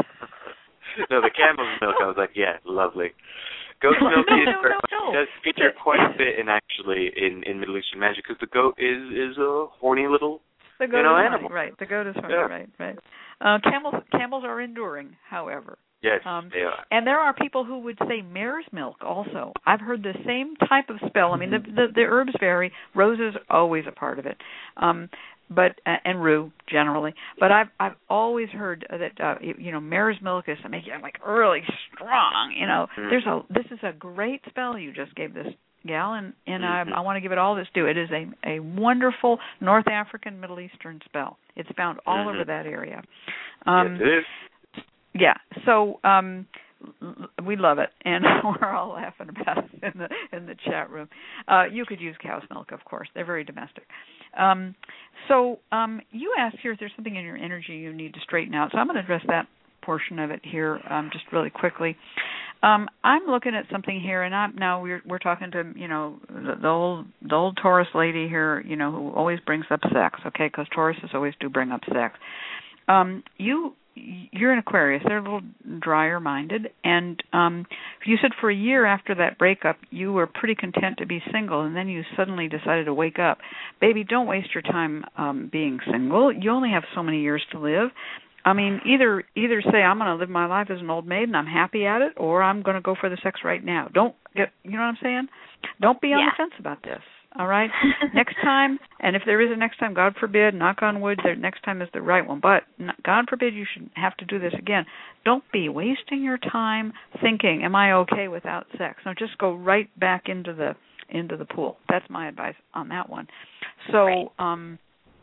No, the camel's milk, I was like, yeah, lovely. Goat's milk no, is no, no, no. does feature quite a bit in actually in, in Middle Eastern magic because the goat is is a horny little the goat you know, is animal. Horny, right? The goat is horny, yeah. right? Right. Uh, camels camels are enduring, however. Yes, um, they are. And there are people who would say mare's milk also. I've heard the same type of spell. I mean, the the, the herbs vary. Rose is always a part of it. Um, But uh, and rue generally, but I've I've always heard that uh, you know mare's milk is to make you like really strong. You know, mm-hmm. there's a this is a great spell you just gave this gal, and and mm-hmm. I I want to give it all this due. It is a a wonderful North African Middle Eastern spell. It's found all mm-hmm. over that area. Um, yes, it is. Yeah. So. Um, We love it, and we're all laughing about it in the in the chat room. Uh, you could use cow's milk, of course. They're very domestic. Um, so um, you asked here if there's something in your energy you need to straighten out. So I'm going to address that portion of it here um, just really quickly. Um, I'm looking at something here, and I'm, now we're we're talking to you know the, the old the old Taurus lady here, you know, who always brings up sex, okay? Because Tauruses always do bring up sex. Um, you. You're an Aquarius. They're a little drier minded. And um, you said for a year after that breakup, you were pretty content to be single, and then you suddenly decided to wake up. Baby, don't waste your time um, being single. You only have so many years to live. I mean, either either say, I'm going to live my life as an old maid and I'm happy at it, or I'm going to go for the sex right now. Don't get, you know what I'm saying? Don't be on yeah. the fence about this. All right? Next time, and if there is a next time, God forbid, knock on wood, the next time is the right one. But God forbid you should have to do this again. Don't be wasting your time thinking, am I okay without sex? No, just go right back into the into the pool. That's my advice on that one. So right. um,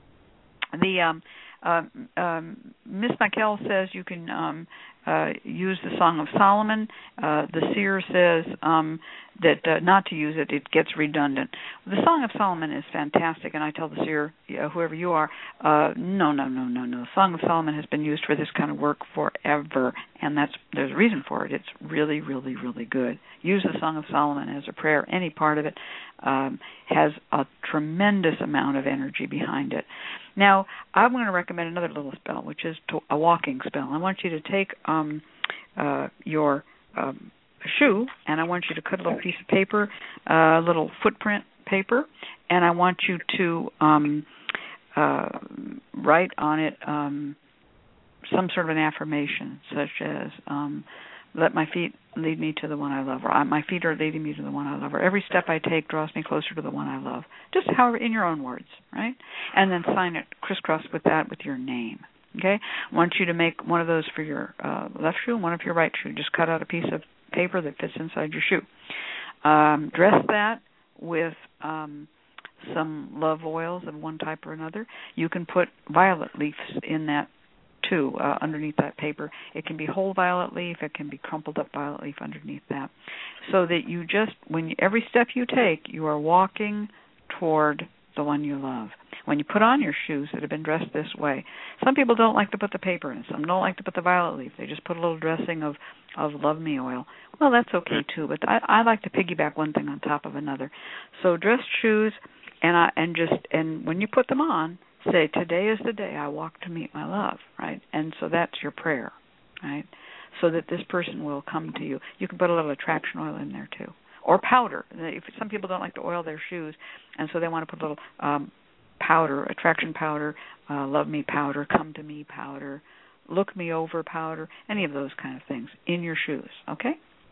the um, uh, um, Miss Michael says you can um, uh, use the Song of Solomon. Uh, the seer says um, that uh, not to use it, it gets redundant. The Song of Solomon is fantastic, and I tell the seer, uh, whoever you are, uh, no, no, no, no, no. The Song of Solomon has been used for this kind of work forever, and that's there's a reason for it. It's really, really, really good. Use the Song of Solomon as a prayer. Any part of it um, has a tremendous amount of energy behind it. Now, I'm going to recommend another little spell, which is to, a walking spell. I want you to take um, uh, your um, shoe, and I want you to cut a little piece of paper, a uh, little footprint paper, and I want you to um, uh, write on it um, some sort of an affirmation, such as, um, let my feet lead me to the one I love, or my feet are leading me to the one I love, or every step I take draws me closer to the one I love. Just however, in your own words, right? And then sign it crisscross with that with your name, okay? I want you to make one of those for your uh, left shoe and one for your right shoe. Just cut out a piece of paper that fits inside your shoe. Um, dress that with um, some love oils of one type or another. You can put violet leaves in that too, uh, underneath that paper. It can be whole violet leaf. It can be crumpled up violet leaf underneath that. So that you just, when you, every step you take, you are walking toward the one you love. When you put on your shoes that have been dressed this way, some people don't like to put the paper in. Some don't like to put the violet leaf. They just put a little dressing of, of Love Me oil. Well, that's okay too, but I, I like to piggyback one thing on top of another. So dressed shoes, and I, and just and when you put them on, say, today is the day I walk to meet my love, right? And so that's your prayer, right? So that this person will come to you. You can put a little attraction oil in there too, or powder. If some people don't like to oil their shoes, and so they want to put a little um, powder, attraction powder, uh, love me powder, come to me powder, look me over powder, any of those kind of things in your shoes. Okay.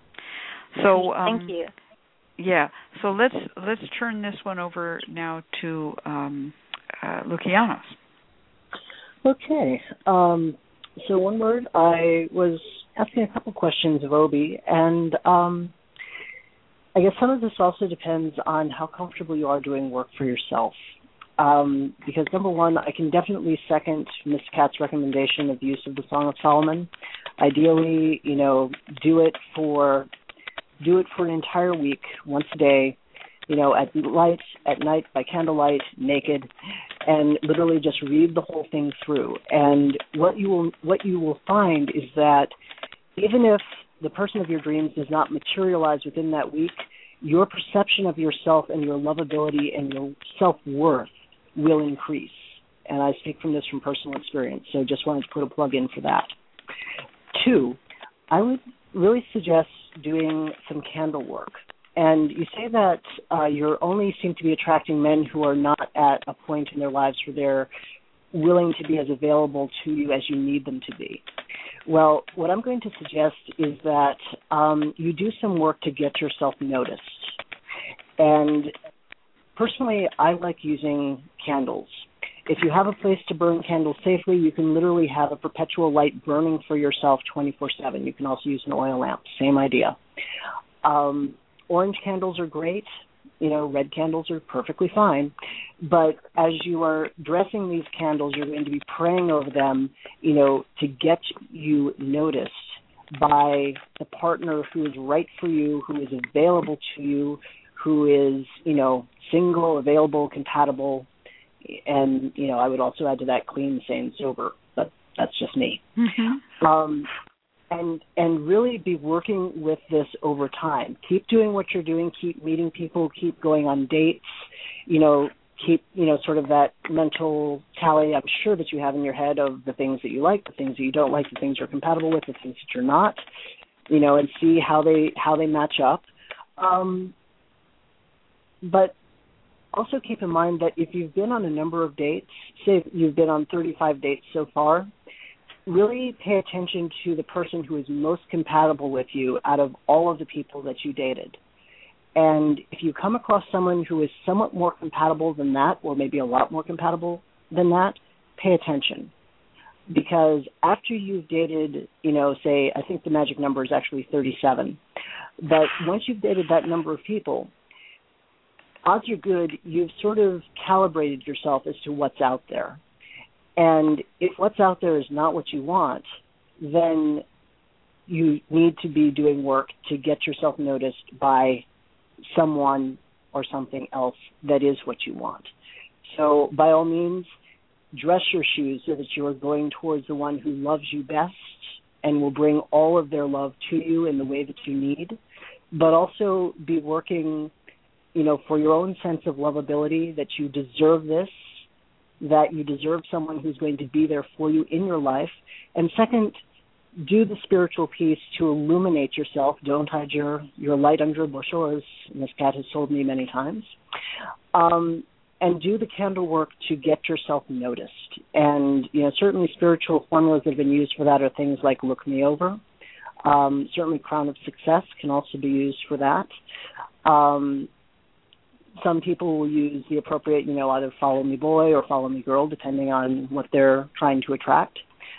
So um, thank you. Yeah. So let's let's turn this one over now to um, uh, Lucianos. Okay. Um, so one word, I was asking a couple questions of Obi, and um, I guess some of this also depends on how comfortable you are doing work for yourself. Um, because number one, I can definitely second Miss Katz's recommendation of use of the Song of Solomon. Ideally, you know, do it for do it for an entire week, once a day, you know, at light, at night, by candlelight, naked, and literally just read the whole thing through. And what you will what you will find is that even if the person of your dreams does not materialize within that week, your perception of yourself and your lovability and your self-worth will increase. And I speak from this from personal experience, so just wanted to put a plug in for that. Two, I would really suggest doing some candle work. And you say that uh, you only seem to be attracting men who are not at a point in their lives where they're willing to be as available to you as you need them to be. Well, what I'm going to suggest is that um, you do some work to get yourself noticed. And personally, I like using candles. If you have a place to burn candles safely, you can literally have a perpetual light burning for yourself twenty-four seven. You can also use an oil lamp, same idea. Um, orange candles are great. You know, red candles are perfectly fine. But as you are dressing these candles, you're going to be praying over them, you know, to get you noticed by the partner who is right for you, who is available to you, who is, you know, single, available, compatible, and, you know, I would also add to that clean, sane, sober, but that's just me. Mm-hmm. Um, and and really be working with this over time. Keep doing what you're doing. Keep meeting people. Keep going on dates. You know, keep, you know, sort of that mental tally I'm sure that you have in your head of the things that you like, the things that you don't like, the things you're compatible with, the things that you're not, you know, and see how they how they match up. Um, but also keep in mind that if you've been on a number of dates, say you've been on thirty-five dates so far, really pay attention to the person who is most compatible with you out of all of the people that you dated. And if you come across someone who is somewhat more compatible than that, or maybe a lot more compatible than that, pay attention. Because after you've dated, you know, say, I think the magic number is actually thirty-seven, but once you've dated that number of people, odds are good you've sort of calibrated yourself as to what's out there. And if what's out there is not what you want, then you need to be doing work to get yourself noticed by someone or something else that is what you want. So by all means, dress your shoes so that you are going towards the one who loves you best and will bring all of their love to you in the way that you need, but also be working, you know, for your own sense of lovability, that you deserve this, that you deserve someone who's going to be there for you in your life. And second, do the spiritual piece to illuminate yourself. Don't hide your, your light under a bushel, as Miss Cat has told me many times. Um, and do the candle work to get yourself noticed. And, you know, certainly spiritual formulas that have been used for that are things like Look Me Over. Um, certainly Crown of Success can also be used for that. Um, some people will use the appropriate, you know, either Follow Me Boy or Follow Me Girl, depending on what they're trying to attract.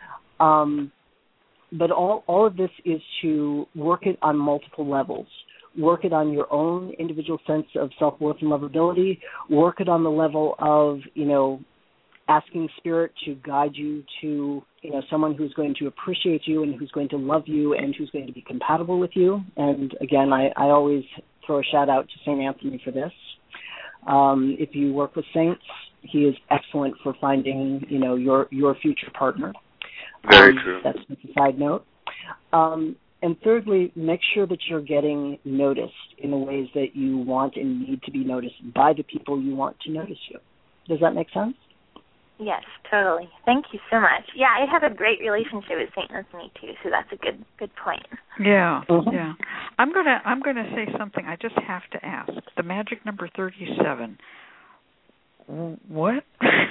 Um, but all, all of this is to work it on multiple levels. Work it on your own individual sense of self-worth and lovability. Work it on the level of, you know, asking Spirit to guide you to, you know, someone who's going to appreciate you and who's going to love you and who's going to be compatible with you. And again, I, I always throw a shout out to Saint Anthony for this. Um, if you work with saints, he is excellent for finding, you know, your, your future partner. Very um, true. That's just a side note. Um, and thirdly, make sure that you're getting noticed in the ways that you want and need to be noticed by the people you want to notice you. Does that make sense? Yes, totally. Thank you so much. Yeah, I have a great relationship with Saint Anthony too, so that's a good good point. Yeah, mm-hmm. yeah. I'm gonna I'm gonna say something. I just have to ask. The magic number thirty-seven. what?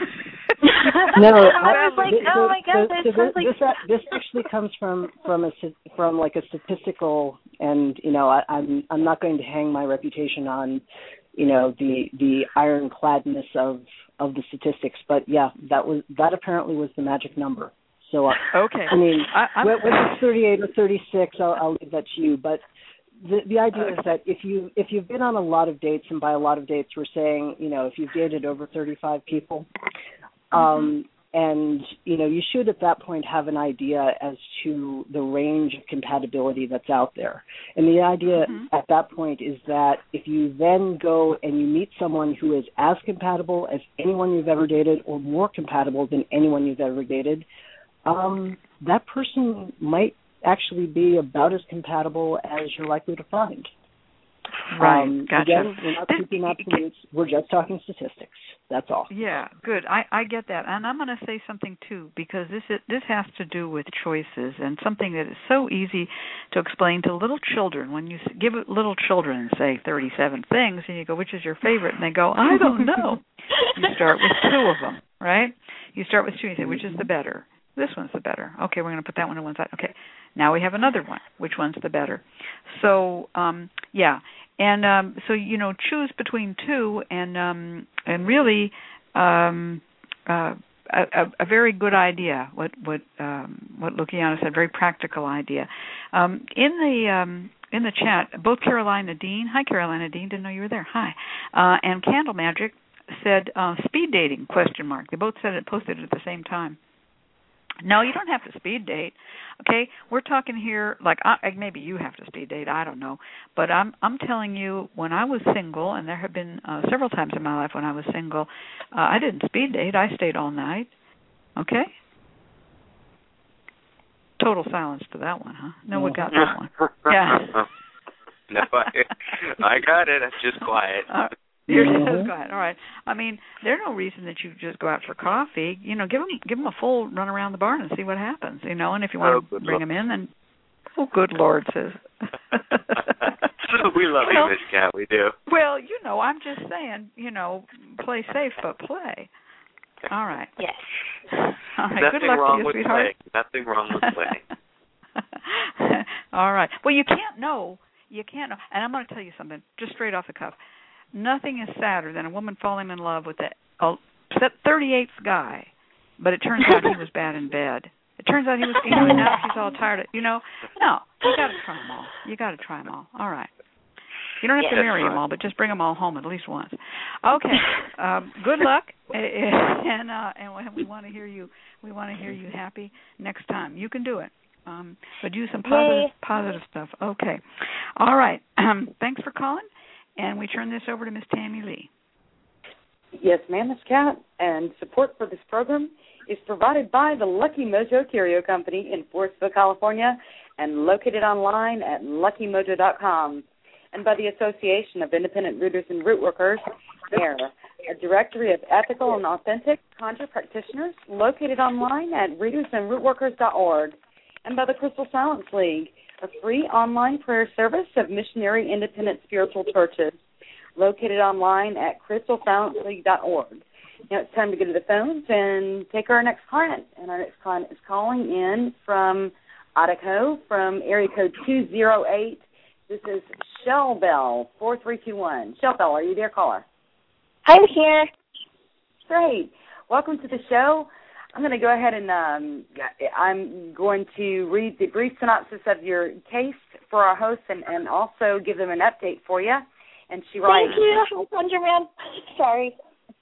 No, I was like, oh my God, so, this so sounds this, like this this actually comes from from a from like a statistical, and you know, I, I'm I'm not going to hang my reputation on, you know, the the ironcladness of of the statistics, but yeah, that was that apparently was the magic number. So uh, okay, I mean, I, whether it's thirty-eight or thirty-six, I'll, I'll leave that to you. But the the idea okay. is that if you if you've been on a lot of dates, and by a lot of dates we're saying, you know, if you've dated over thirty-five people, um, mm-hmm. and you know, you should at that point have an idea as to the range of compatibility that's out there. And the idea mm-hmm. at that point is that if you then go and you meet someone who is as compatible as anyone you've ever dated, or more compatible than anyone you've ever dated, um, that person might actually be about as compatible as you're likely to find. Right, um, gotcha. Again, we're not speaking absolutes. We're just talking statistics. That's all. Yeah, good. I, I get that. And I'm going to say something, too, because this is, this has to do with choices and something that is so easy to explain to little children. When you give little children, say, thirty-seven things, and you go, which is your favorite? And they go, I don't know. You start with two of them, right? You start with two and you say, which is the better? This one's the better. Okay, we're going to put that one on one side. Okay, now we have another one. Which one's the better? So, um, yeah, and um, so you know, choose between two, and um, and really, um, uh, a, a very good idea. What what um, what Luciana said, very practical idea. Um, in the um, in the chat, both Carolina Dean, hi Carolina Dean, didn't know you were there. Hi, uh, and Candle Magic said uh, speed dating question mark. They both said it, posted it at the same time. No, you don't have to speed date. Okay, we're talking here like uh, maybe you have to speed date. I don't know, but I'm I'm telling you, when I was single, and there have been uh, several times in my life when I was single, uh, I didn't speed date. I stayed all night. Okay. Total silence to that one, huh? No one got that one. Yeah. No, I, I got it. It's just quiet. Uh, You're just go ahead. All right. I mean, there's no reason that you just go out for coffee. You know, give them give them a full run around the barn and see what happens. You know, and if you want oh, to bring Lord. them in, then oh, good Lord, says. We love you, know, Miss Cat. We do. Well, you know, I'm just saying. You know, play safe, but play. All right. Yes. All right. Nothing good luck wrong to you, with sweetheart. Play. Nothing wrong with play. All right. Well, you can't know. You can't know. And I'm going to tell you something, just straight off the cuff. Nothing is sadder than a woman falling in love with a thirty-eighth guy, but it turns out he was bad in bed. It turns out he was, you know, and now she's all tired of, you know. No, you got to try them all. You got to try them all. All right. You don't have yeah, to marry right. them all, but just bring them all home at least once. Okay. Um, good luck, and uh, and we want to hear you. We want to hear you happy next time. You can do it. Um, but do some positive, Yay. positive stuff. Okay. All right. Um, thanks for calling. And we turn this over to Miss Tammy Lee. Yes, ma'am, Miss Cat. And support for this program is provided by the Lucky Mojo Curio Company in Forestville, California, and located online at lucky mojo dot com, and by the Association of Independent Rooters and Root Workers, A I R, a directory of ethical and authentic conjure practitioners located online at rooters and root workers dot org, and by the Crystal Silence League, a free online prayer service of missionary independent spiritual churches, located online at crystal silence league dot org. Now it's time to go to the phones and take our next client. And our next client is calling in from Idaho from area code two zero eight. This is Shell Bell, four three two one. Shell Bell, are you there, caller? I'm here. Great. Welcome to the show. I'm going to go ahead and um, I'm going to read the brief synopsis of your case for our hosts and, and also give them an update for you. And she writes, thank you, ConjureMan. Sorry.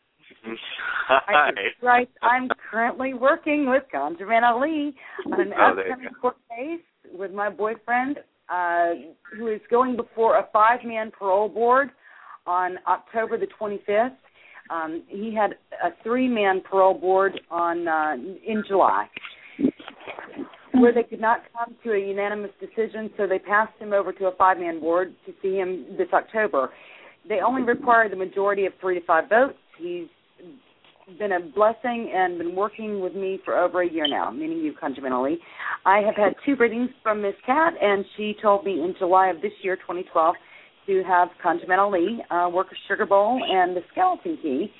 Hi. She writes, I'm currently working with ConjureMan Ali on an oh, upcoming court case with my boyfriend uh, who is going before a five-man parole board on October the twenty-fifth. Um, he had a three-man parole board on uh, in July, where they could not come to a unanimous decision, so they passed him over to a five-man board to see him this October. They only require the majority of three to five votes. He's been a blessing and been working with me for over a year now, meaning you, ConjureMan Ali. I have had two readings from Miss Cat, and she told me in July of this year, twenty twelve, to have ConjureMan Ali uh, work a sugar bowl and the skeleton key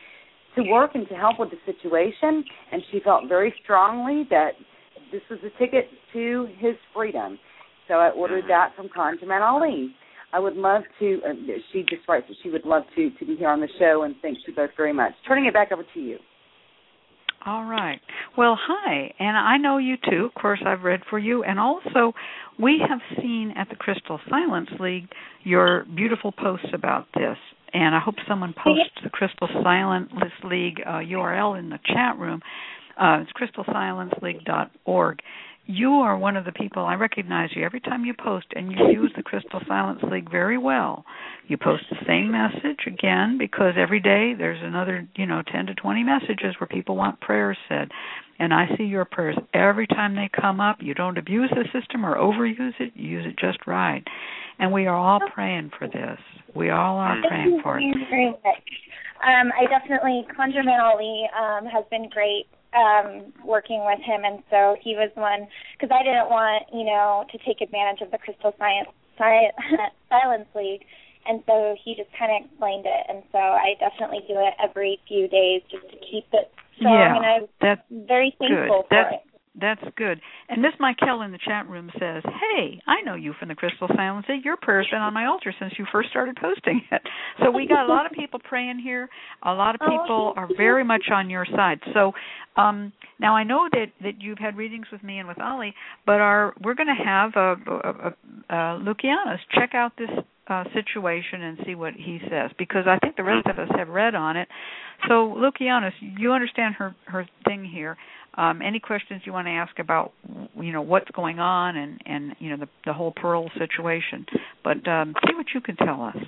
to work and to help with the situation, and she felt very strongly that this was a ticket to his freedom. So I ordered that from ConjureMan Ali. I would love to, uh, she just writes that she would love to, to be here on the show, and thanks you both very much. Turning it back over to you. All right. Well, hi, and I know you too. Of course, I've read for you, and also we have seen at the Crystal Silence League your beautiful posts about this, and I hope someone posts the Crystal Silence League uh, U R L in the chat room. Uh, it's crystal silence league dot org. You are one of the people, I recognize you every time you post, and you use the Crystal Silence League very well. You post the same message again, because every day there's another, you know, ten to twenty messages where people want prayers said. And I see your prayers every time they come up. You don't abuse the system or overuse it. You use it just right. And we are all praying for this. We all are praying for it. Thank you very much. Um, I definitely, ConjureMan Ali um, has been great. Um, working with him, and so he was one, because I didn't want, you know, to take advantage of the Crystal Science, Science Silence League, and so he just kind of explained it, and so I definitely do it every few days just to keep it strong, yeah, and I'm that's very thankful good. for That's, it. That's good. And Miss Michael in the chat room says, hey, I know you from the Crystal Silence League. Your prayer's been on my altar since you first started posting it. So we got a lot of people praying here. A lot of people are very much on your side. So um, now I know that, that you've had readings with me and with Ali, but our, we're going to have uh, uh, uh, Lucianus check out this uh, situation and see what he says, because I think the rest of us have read on it. So Lucianus, you understand her, her thing here. Um, any questions you want to ask about, you know, what's going on and, and you know, the, the whole Pearl situation. But um, see what you can tell us.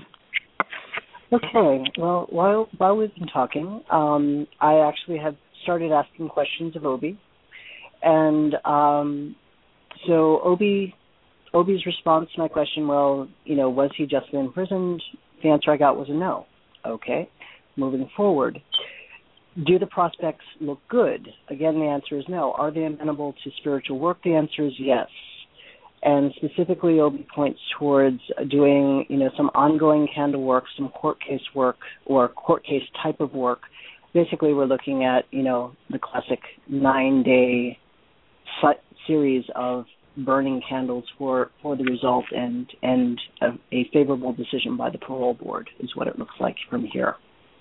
Okay. Well, while while we've been talking, um, I actually have started asking questions of Obi. And um, so Obi, Obi's response to my question, well, you know, was he justly imprisoned? The answer I got was a no. Okay. Moving forward. Do the prospects look good? Again, the answer is no. Are they amenable to spiritual work? The answer is yes. And specifically, Obi points towards doing, you know, some ongoing candle work, some court case work, or court case type of work. Basically, we're looking at, you know, the classic nine-day series of burning candles for, for the result and, and a, a favorable decision by the parole board is what it looks like from here.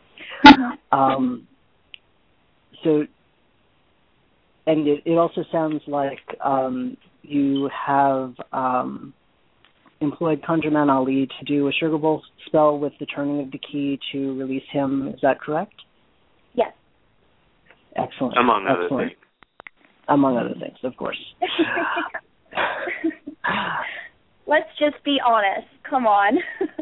Um, So, and it, it also sounds like um, you have um, employed ConjureMan Ali to do a sugar bowl spell with the turning of the key to release him. Is that correct? Yes. Excellent. Among Excellent. other things. Among other things, of course. Let's just be honest. Come on.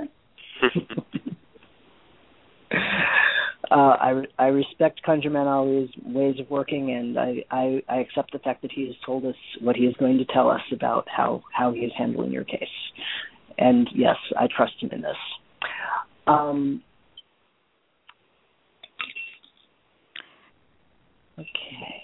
Uh, I, I respect ConjureMan Ali's ways of working, and I, I, I accept the fact that he has told us what he is going to tell us about how, how he is handling your case. And yes, I trust him in this. Um, okay.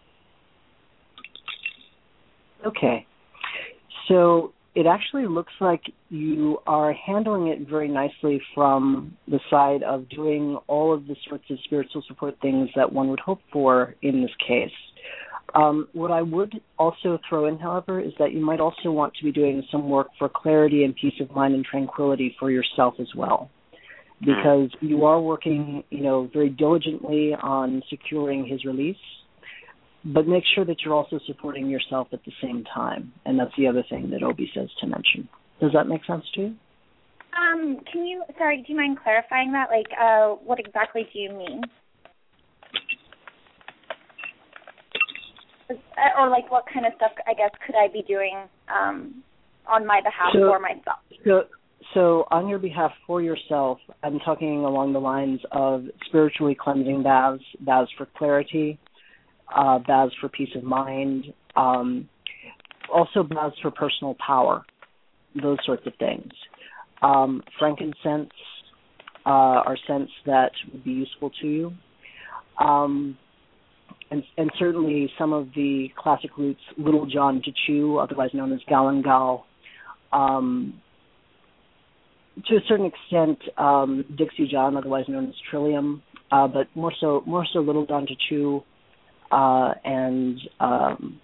Okay. So it actually looks like you are handling it very nicely from the side of doing all of the sorts of spiritual support things that one would hope for in this case. Um, what I would also throw in, however, is that you might also want to be doing some work for clarity and peace of mind and tranquility for yourself as well, because you are working, you know, very diligently on securing his release. But make sure that you're also supporting yourself at the same time. And that's the other thing that Obi says to mention. Does that make sense to you? Um, can you, sorry, do you mind clarifying that? Like, uh, what exactly do you mean? Or, like, what kind of stuff, I guess, could I be doing um, on my behalf so, for myself? So, so on your behalf for yourself, I'm talking along the lines of spiritually cleansing baths, baths for clarity, Uh, baths for peace of mind, um, also baths for personal power, those sorts of things. Um, frankincense uh, are scents that would be useful to you. Um, and, and certainly some of the classic roots, Little John to chew, otherwise known as galangal. Um, to a certain extent, um, Dixie John, otherwise known as Trillium. uh, but more so more so Little Don to Chew, uh, and um,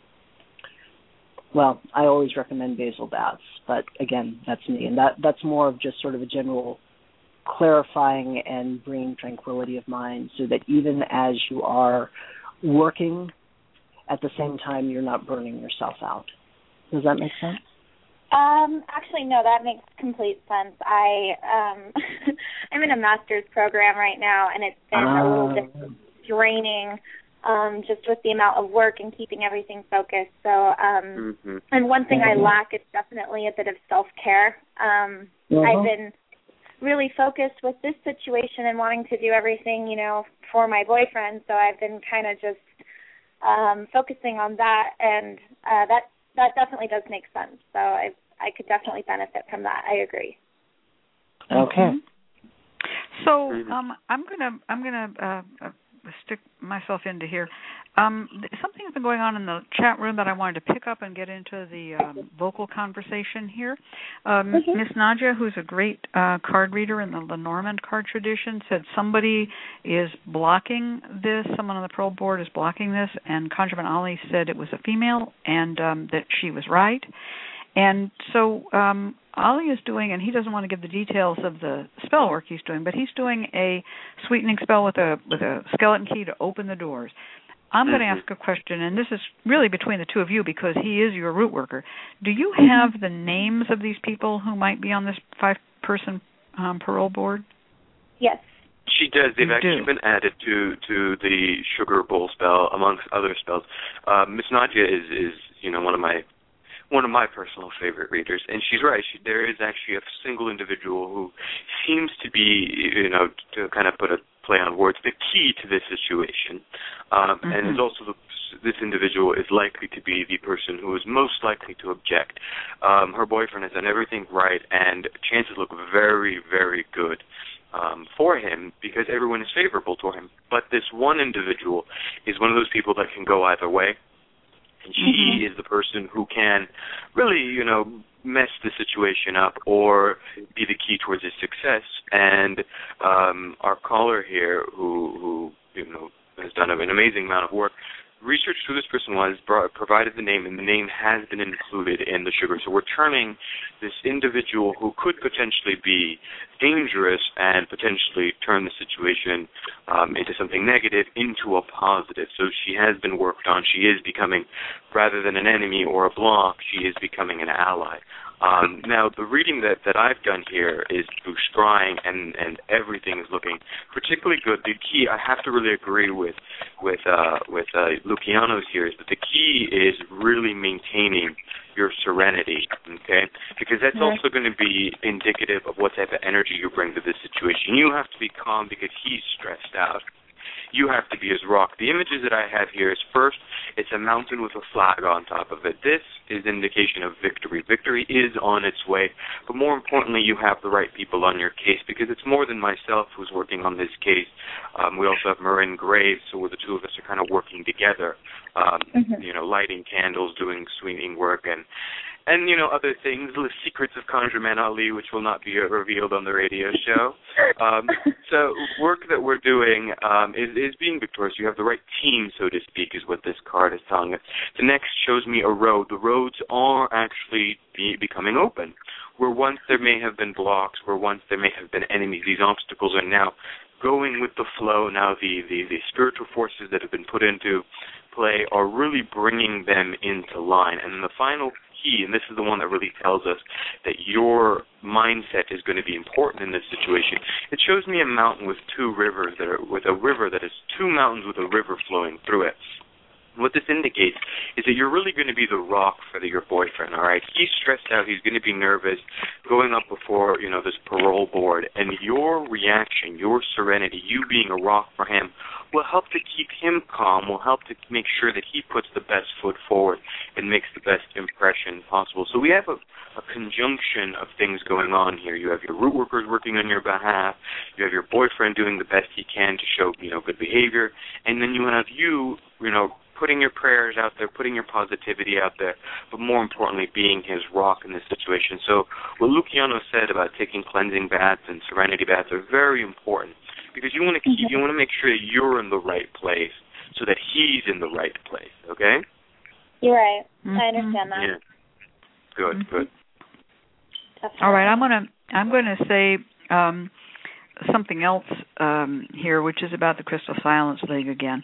well, I always recommend basil baths, but again, that's me, and that that's more of just sort of a general clarifying and bringing tranquility of mind, so that even as you are working, at the same time you're not burning yourself out. Does that make sense? Um, actually, no, that makes complete sense. I, um, I'm in a master's program right now, and it's been uh, a little bit draining, um, just with the amount of work and keeping everything focused. So, um, mm-hmm. and one thing I lack is definitely a bit of self-care. Um, uh-huh. I've been really focused with this situation and wanting to do everything, you know, for my boyfriend. So I've been kind of just um, focusing on that, and uh, that that definitely does make sense. So I I could definitely benefit from that. I agree. Okay. So um, I'm gonna I'm gonna uh, stick myself into here. Um, something's been going on in the chat room that I wanted to pick up and get into the um, vocal conversation here. Um, mm-hmm. Miss Nadia, who's a great uh, card reader in the Lenormand card tradition, said somebody is blocking this. Someone on the Pearl board is blocking this, and Conjurman Ali said it was a female and um, that she was right. And so um, Ali is doing, and he doesn't want to give the details of the spell work he's doing, but he's doing a sweetening spell with a with a skeleton key to open the doors. I'm going to ask a question, and this is really between the two of you because he is your root worker. Do you have the names of these people who might be on this five-person um, parole board? Yes. She does. They've you actually do. been added to, to the sugar bowl spell, amongst other spells. Uh, Miss Nadia is, is, you know, one of my one of my personal favorite readers, and she's right. She, there is actually a single individual who seems to be, you know, to kind of put a play on words, the key to this situation, um, mm-hmm. and is also the, this individual is likely to be the person who is most likely to object. Um, her boyfriend has done everything right, and chances look very, very good um, for him because everyone is favorable to him. But this one individual is one of those people that can go either way. And she mm-hmm. is the person who can really, you know, mess the situation up or be the key towards his success. And um, our caller here, who, who, you know, has done an amazing amount of work, researched who this person was, brought, provided the name, and the name has been included in the sugar. So we're turning this individual who could potentially be dangerous and potentially turn the situation um, into something negative into a positive. So she has been worked on. She is becoming, rather than an enemy or a block, she is becoming an ally. Um, now, the reading that, that I've done here is through scrying, and, and everything is looking particularly good. The key, I have to really agree with with uh, with uh, Luciano's here, is that the key is really maintaining your serenity, okay? Because that's mm-hmm. also going to be indicative of what type of energy you bring to this situation. You have to be calm because he's stressed out. You have to be as rock. The images that I have here is, first, it's a mountain with a flag on top of it. This is indication of victory. Victory is on its way, but more importantly, you have the right people on your case because it's more than myself who's working on this case. Um, we also have Marin Graves, so the two of us are kind of working together, um, mm-hmm. you know, lighting candles, doing sweetening work, and And, you know, other things, the secrets of Conjurman Ali, which will not be revealed on the radio show. Um, so work that we're doing um, is, is being victorious. You have the right team, so to speak, is what this card is telling us. The next shows me a road. The roads are actually be, becoming open. Where once there may have been blocks, where once there may have been enemies, these obstacles are now going with the flow. Now the, the, the spiritual forces that have been put into play are really bringing them into line. And the final key, and this is the one that really tells us that your mindset is going to be important in this situation. It shows me a mountain with two rivers that are, with a river that is two mountains with a river flowing through it. What this indicates is that you're really going to be the rock for the, your boyfriend, all right? He's stressed out. He's going to be nervous going up before, you know, this parole board. And your reaction, your serenity, you being a rock for him, will help to keep him calm, will help to make sure that he puts the best foot forward and makes the best impression possible. So we have a, a conjunction of things going on here. You have your root workers working on your behalf. You have your boyfriend doing the best he can to show, you know, good behavior. And then you have you, you know, putting your prayers out there, putting your positivity out there, but more importantly, being his rock in this situation. So what Luciano said about taking cleansing baths and serenity baths are very important because you want to keep, you want to make sure that you're in the right place so that he's in the right place. Okay. You're right. Mm-hmm. I understand that. Yeah. Good. Mm-hmm. Good. Definitely. All right. I'm gonna I'm gonna say um, something else um, here, which is about the Crystal Silence League again.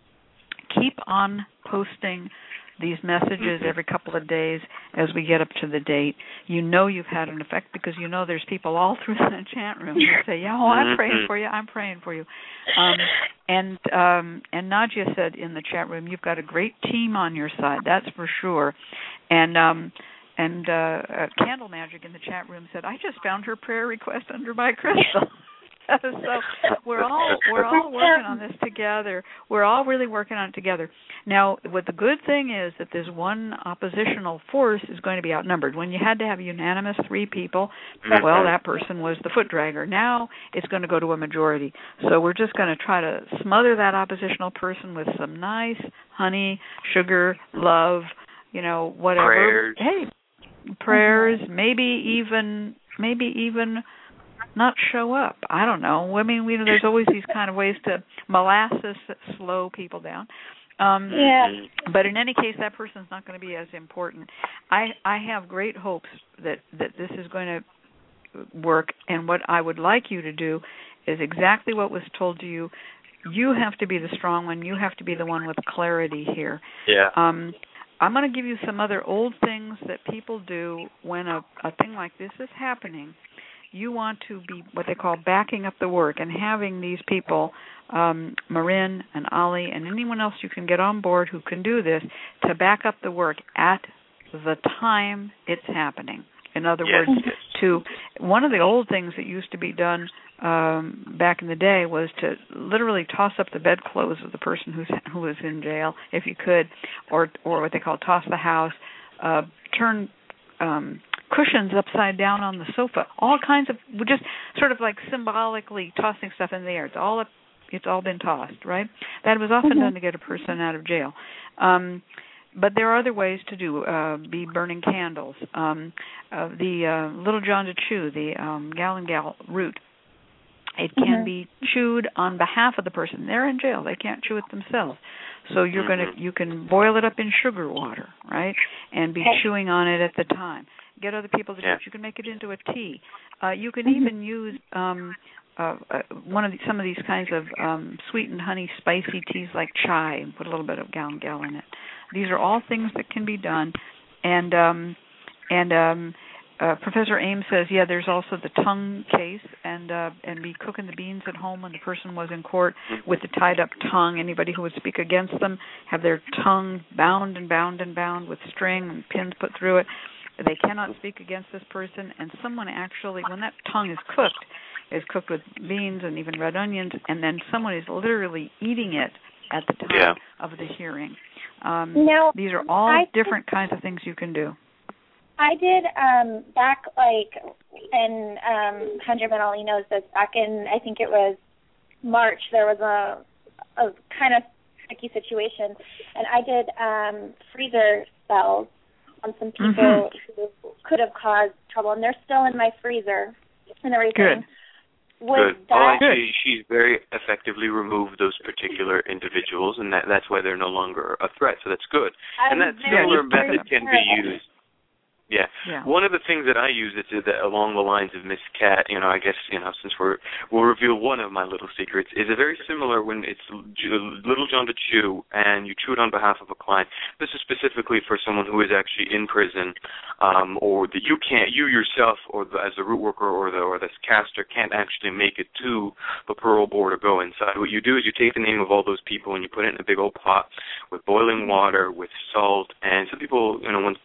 Keep on posting these messages every couple of days as we get up to the date. You know you've had an effect because you know there's people all through the chat room who say, yeah, oh, I'm praying for you, I'm praying for you. Um, and um, and Nadia said in the chat room, you've got a great team on your side, that's for sure. And um, and uh, uh, Candle Magic in the chat room said, I just found her prayer request under my crystal. So we're all we're all working on this together. We're all really working on it together. Now, what the good thing is that this one oppositional force is going to be outnumbered. When you had to have a unanimous three people, well, that person was the foot dragger. Now it's going to go to a majority. So we're just going to try to smother that oppositional person with some nice honey, sugar, love, you know, whatever. Prayers. Hey, prayers. Maybe even maybe even. not show up. I don't know. I mean, we, there's always these kind of ways to molasses that slow people down. Um, yeah. But in any case, that person's not going to be as important. I, I have great hopes that, that this is going to work, and what I would like you to do is exactly what was told to you. You have to be the strong one. You have to be the one with clarity here. Yeah. Um, I'm going to give you some other old things that people do when a, a thing like this is happening. You want to be what they call backing up the work and having these people, um, Marin and Ali and anyone else you can get on board who can do this, to back up the work at the time it's happening. In other yes, words, yes. to one of the old things that used to be done um, back in the day was to literally toss up the bedclothes of the person who's who was in jail, if you could, or or what they call toss the house, uh, turn um, cushions upside down on the sofa, all kinds of, just sort of like symbolically tossing stuff in the air. It's all up, it's all been tossed, right? That was often mm-hmm. done to get a person out of jail. Um, But there are other ways to do, uh, be burning candles. Um, uh, the uh, Little John to Chew, the um, gal and gal root, it can mm-hmm. be chewed on behalf of the person. They're in jail. They can't chew it themselves. So you're mm-hmm. going to, you can boil it up in sugar water, right, and be okay. chewing on it at the time. Get other people to do it. You can make it into a tea. Uh, you can mm-hmm. even use um, uh, uh, one of the, some of these kinds of um, sweetened honey spicy teas like chai and put a little bit of gal and gal in it. These are all things that can be done, and um, and um, uh, Professor Ames says, yeah, there's also the tongue case, and uh, and be cooking the beans at home when the person was in court with the tied up tongue. Anybody who would speak against them have their tongue bound and bound and bound with string and pins put through it. They cannot speak against this person, and someone actually, when that tongue is cooked, is cooked with beans and even red onions, and then someone is literally eating it at the time yeah. of the hearing. Um, now, these are all I different did, kinds of things you can do. I did um, back, like, and um, Conjure Ali knows this, back in, I think it was March, there was a, a kind of sticky situation, and I did um, freezer spells on some people mm-hmm. who could have caused trouble, and they're still in my freezer and everything. Good. Would Good. That, oh, actually, she's very effectively removed those particular individuals, and that, that's why they're no longer a threat. So that's good. I'm and that very, similar very method can be used. Yeah. yeah. One of the things that I use is that along the lines of Miss Cat, you know, I guess, you know, since we're, we'll reveal one of my little secrets, is a very similar when it's Little John to Chew and you chew it on behalf of a client. This is specifically for someone who is actually in prison, um, or that you can't, you yourself, or the, as a root worker or the or this caster can't actually make it to the parole board or go inside. What you do is you take the name of all those people and you put it in a big old pot with boiling water, with salt, and some people, you know, once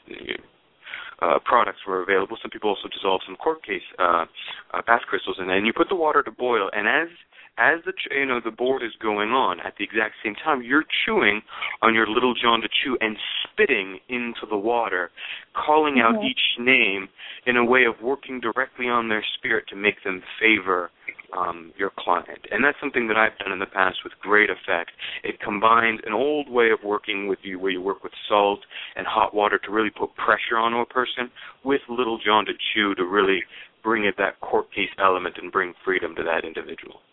Uh, products were available. Some people also dissolve some cork case uh, uh, bath crystals in there, and you put the water to boil. And as as the you know the board is going on, at the exact same time, you're chewing on your Little John to Chew and spitting into the water, calling out mm-hmm. each name in a way of working directly on their spirit to make them favor um, your client. And that's something that I've done in the past with great effect. It combines an old way of working with you, where you work with salt and hot water to really put pressure on a person, with Little John to Chew to really bring it that court case element and bring freedom to that individual.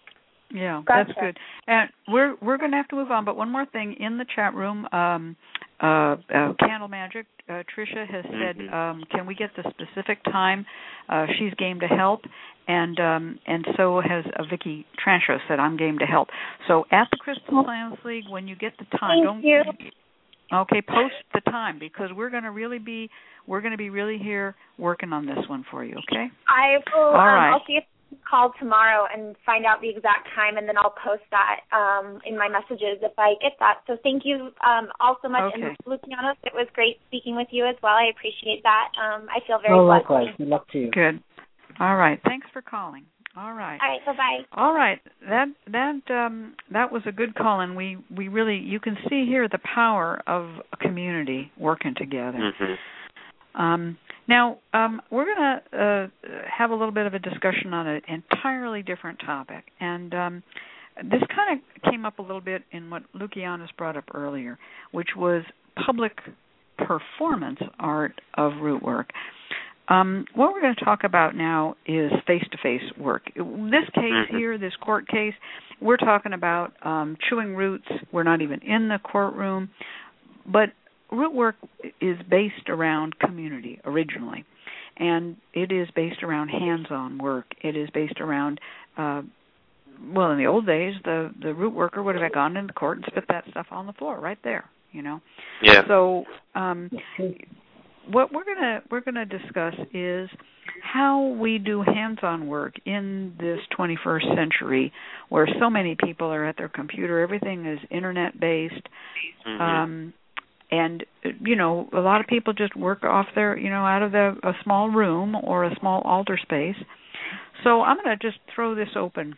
Yeah, Gotcha. that's good. And we're we're going to have to move on, but one more thing in the chat room, um, uh, uh, Candle Magic, uh, Tricia has said, Mm-hmm. um, can we get the specific time? Uh, she's game to help, and um, and so has uh, Vicky Trancho said, I'm game to help. So at the Crystal Science League, when you get the time, Thank don't you. okay, post the time because we're going to really be we're going to be really here working on this one for you. Okay. I will. All um, right. I'll see if call tomorrow and find out the exact time, and then I'll post that um, in my messages if I get that. So thank you um, all so much. Okay. And Luciano, it was great speaking with you as well. I appreciate that. Um, I feel very Oh, blessed. likewise. Good luck to you. Good. All right. Thanks for calling. All right. All right. Bye-bye. All right. That that um, that was a good call, and we, we really you can see here the power of a community working together. Mm-hmm. Um, now um, we're going to uh, have a little bit of a discussion on an entirely different topic, and um, this kind of came up a little bit in what Lucianus brought up earlier, which was public performance art of root work. Um, what we're going to talk about now is face-to-face work. In this case mm-hmm. here, this court case, we're talking about um, chewing roots. We're not even in the courtroom. But root work is based around community originally, and it is based around hands-on work. It is based around, uh, well, in the old days, the, the root worker would have gone into court and spit that stuff on the floor right there, you know. Yeah. So um, what we're gonna we're gonna discuss is how we do hands-on work in this twenty-first century, where so many people are at their computer. Everything is internet-based. Mm-hmm. Um, And, you know, a lot of people just work off their, you know, out of the, a small room or a small altar space. So I'm going to just throw this open.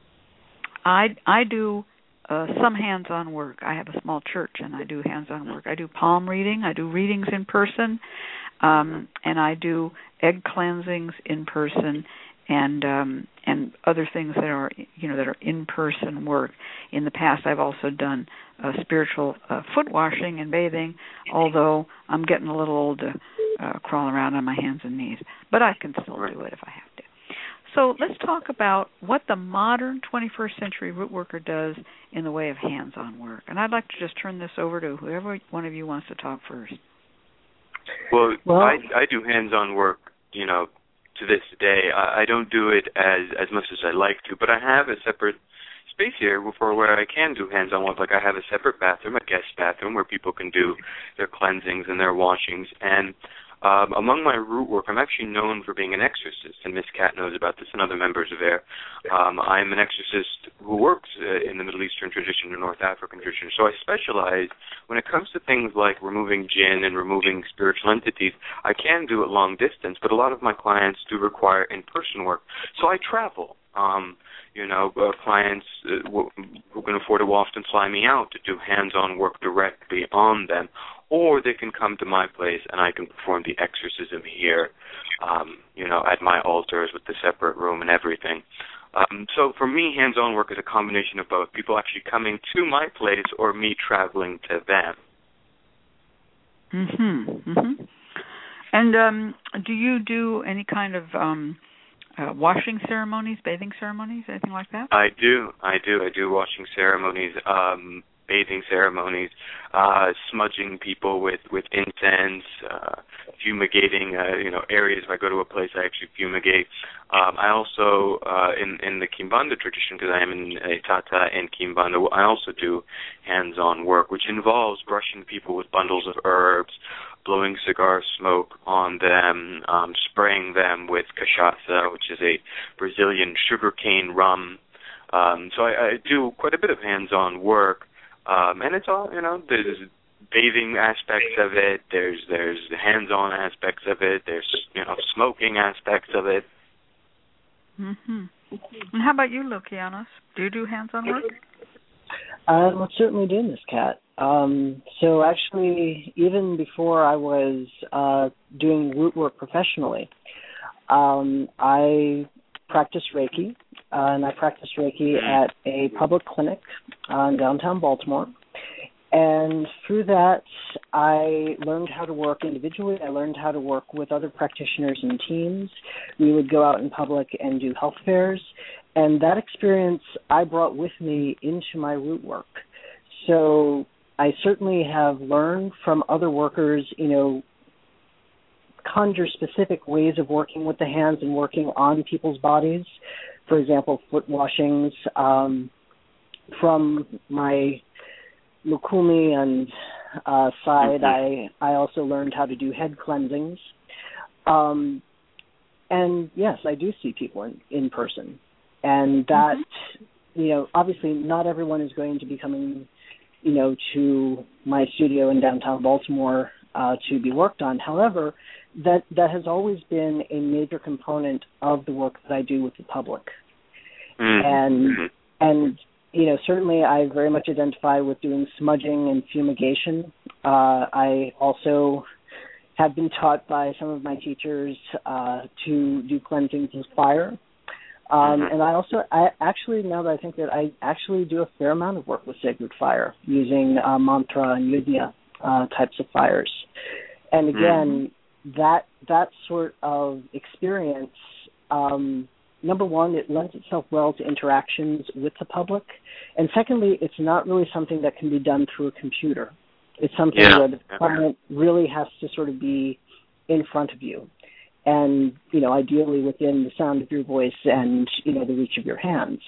I, I do uh, some hands-on work. I have a small church, and I do hands-on work. I do palm reading. I do readings in person, um, and I do egg cleansings in person, and um, and other things that are, you know, that are in-person work. In the past, I've also done uh, spiritual uh, foot washing and bathing, although I'm getting a little old to uh, crawl around on my hands and knees. But I can still do it if I have to. So let's talk about what the modern twenty-first century root worker does in the way of hands-on work. And I'd like to just turn this over to whoever one of you wants to talk first. Well, Well I, I do hands-on work, you know, to this day. I, I don't do it as, as much as I like to, but I have a separate space here for where I can do hands-on work. Like I have a separate bathroom, a guest bathroom, where people can do their cleansings and their washings. And um, among my root work, I'm actually known for being an exorcist, and Miss Cat knows about this, and other members of there. Um, I'm an exorcist who works uh, in the Middle Eastern tradition and North African tradition. So I specialize when it comes to things like removing jinn and removing spiritual entities. I can do it long distance, but a lot of my clients do require in-person work. So I travel. Um, you know, uh, clients uh, w- who can afford it will often fly me out to do hands-on work directly on them, or they can come to my place and I can perform the exorcism here, um, you know, at my altars with the separate room and everything. Um, so for me, hands-on work is a combination of both, people actually coming to my place or me traveling to them. Mm-hmm. Mm-hmm. And um, do you do any kind of um, uh, washing ceremonies, bathing ceremonies, anything like that? I do. I do. I do washing ceremonies, um, bathing ceremonies, uh, smudging people with, with incense, uh, fumigating, uh, you know, areas. If I go to a place, I actually fumigate. Um, I also, uh, in, in the Kimbanda tradition, because I am in a Tata and Kimbanda, I also do hands-on work, which involves brushing people with bundles of herbs, blowing cigar smoke on them, um, spraying them with cachaça, which is a Brazilian sugarcane rum. Um, so I, I do quite a bit of hands-on work. Um, and it's all, you know, there's bathing aspects of it, there's there's hands-on aspects of it, there's, you know, smoking aspects of it. Mm-hmm. And how about you, Lucianus? Do you do hands-on work? I most certainly do, Miss Cat. Um, so actually, even before I was uh, doing root work professionally, um, I practiced Reiki, uh, and I practiced Reiki at a public clinic uh, in downtown Baltimore. And through that, I learned how to work individually. I learned how to work with other practitioners and teams. We would go out in public and do health fairs. and that experience I brought with me into my root work. So I certainly have learned from other workers, you know, conjure specific ways of working with the hands and working on people's bodies. For example, foot washings. Um, from my Lukumi and uh, side, I, I also learned how to do head cleansings. Um, and yes, I do see people in, in person. And that, mm-hmm. you know, obviously not everyone is going to be coming, you know, to my studio in downtown Baltimore uh, to be worked on. However, that that has always been a major component of the work that I do with the public. Mm-hmm. And and you know, certainly I very much identify with doing smudging and fumigation. Uh, I also have been taught by some of my teachers uh, to do cleansings with fire. Um, mm-hmm. And I also, I actually, now that I think that I actually do a fair amount of work with sacred fire using uh, mantra and yujna uh, types of fires. And again, mm-hmm. that that sort of experience, um, number one, it lends itself well to interactions with the public. And secondly, it's not really something that can be done through a computer. It's something yeah. where the client really has to sort of be in front of you. And, you know, ideally within the sound of your voice and, you know, the reach of your hands.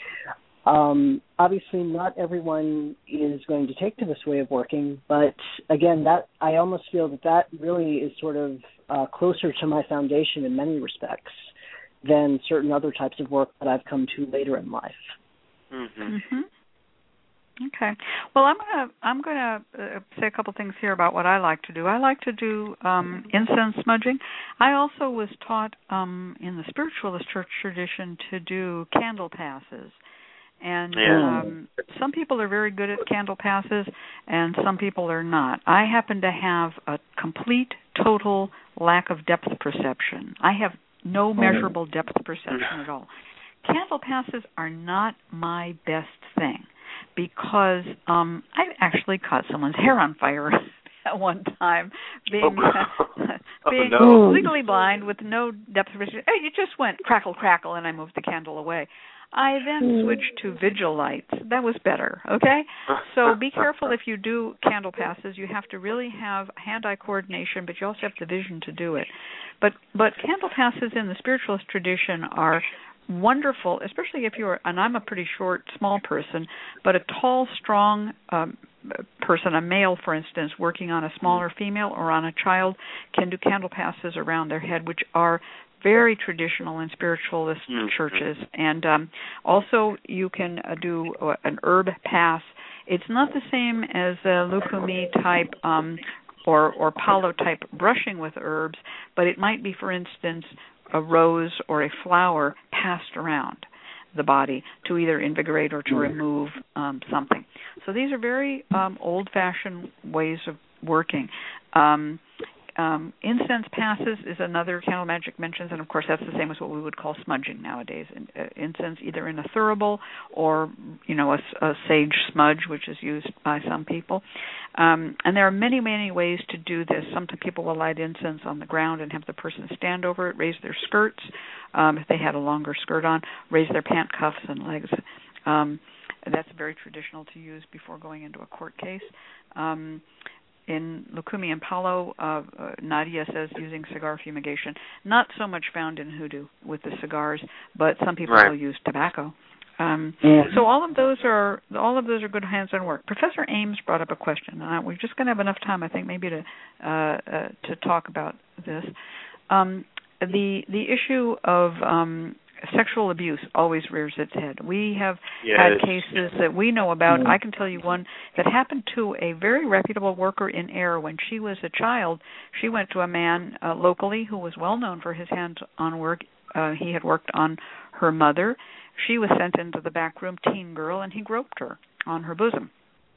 Um, obviously, not everyone is going to take to this way of working, but again, that I almost feel that that really is sort of uh, closer to my foundation in many respects than certain other types of work that I've come to later in life. Mm-hmm. Mm-hmm. Okay. Well, I'm gonna I'm gonna uh, say a couple things here about what I like to do. I like to do um, incense smudging. I also was taught um, in the spiritualist church tradition to do candle passes, and yeah. um, some people are very good at candle passes, and some people are not. I happen to have a complete, total lack of depth perception. I have no measurable depth perception at all. Candle passes are not my best thing, because um, I actually caught someone's hair on fire at one time, being oh, uh, being oh, no. legally blind with no depth of vision. It just went crackle, crackle, and I moved the candle away. I then switched to vigil lights. That was better, okay? So be careful if you do candle passes. You have to really have hand-eye coordination, but you also have the vision to do it. But but candle passes in the spiritualist tradition are wonderful, especially if you're, and I'm a pretty short, small person, but a tall, strong um, person, a male, for instance, working on a smaller female or on a child, can do candle passes around their head, which are very traditional in spiritualist mm-hmm. churches. And um, also you can uh, do uh, an herb pass. It's not the same as a Lukumi type um, or, or Palo type brushing with herbs, but it might be, for instance, a rose or a flower passed around the body to either invigorate or to remove um, something. So these are very um, old-fashioned ways of working. Um, um, incense passes is another Candle Magic mentions, and of course that's the same as what we would call smudging nowadays. In, uh, incense either in a thurible or, you know, a, a sage smudge, which is used by some people. Um, and there are many, many ways to do this. Some people will light incense on the ground and have the person stand over it, raise their skirts, um, if they had a longer skirt on, raise their pant cuffs and legs. Um, that's very traditional to use before going into a court case. Um, in Lukumi and Palo, uh, uh, Nadia says using cigar fumigation. Not so much found in hoodoo with the cigars, but some people right. will use tobacco. Um, yeah. So all of those are all of those are good hands-on work. Professor Ames brought up a question, and we're just going to have enough time, I think, maybe to uh, uh, to talk about this. Um, the the issue of um, sexual abuse always rears its head. We have yes. had cases that we know about. Mm-hmm. I can tell you one that happened to a very reputable worker in Air when she was a child. She went to a man uh, locally who was well known for his hands-on work. Uh, he had worked on her mother. She was sent into the back room, teen girl, and he groped her on her bosom.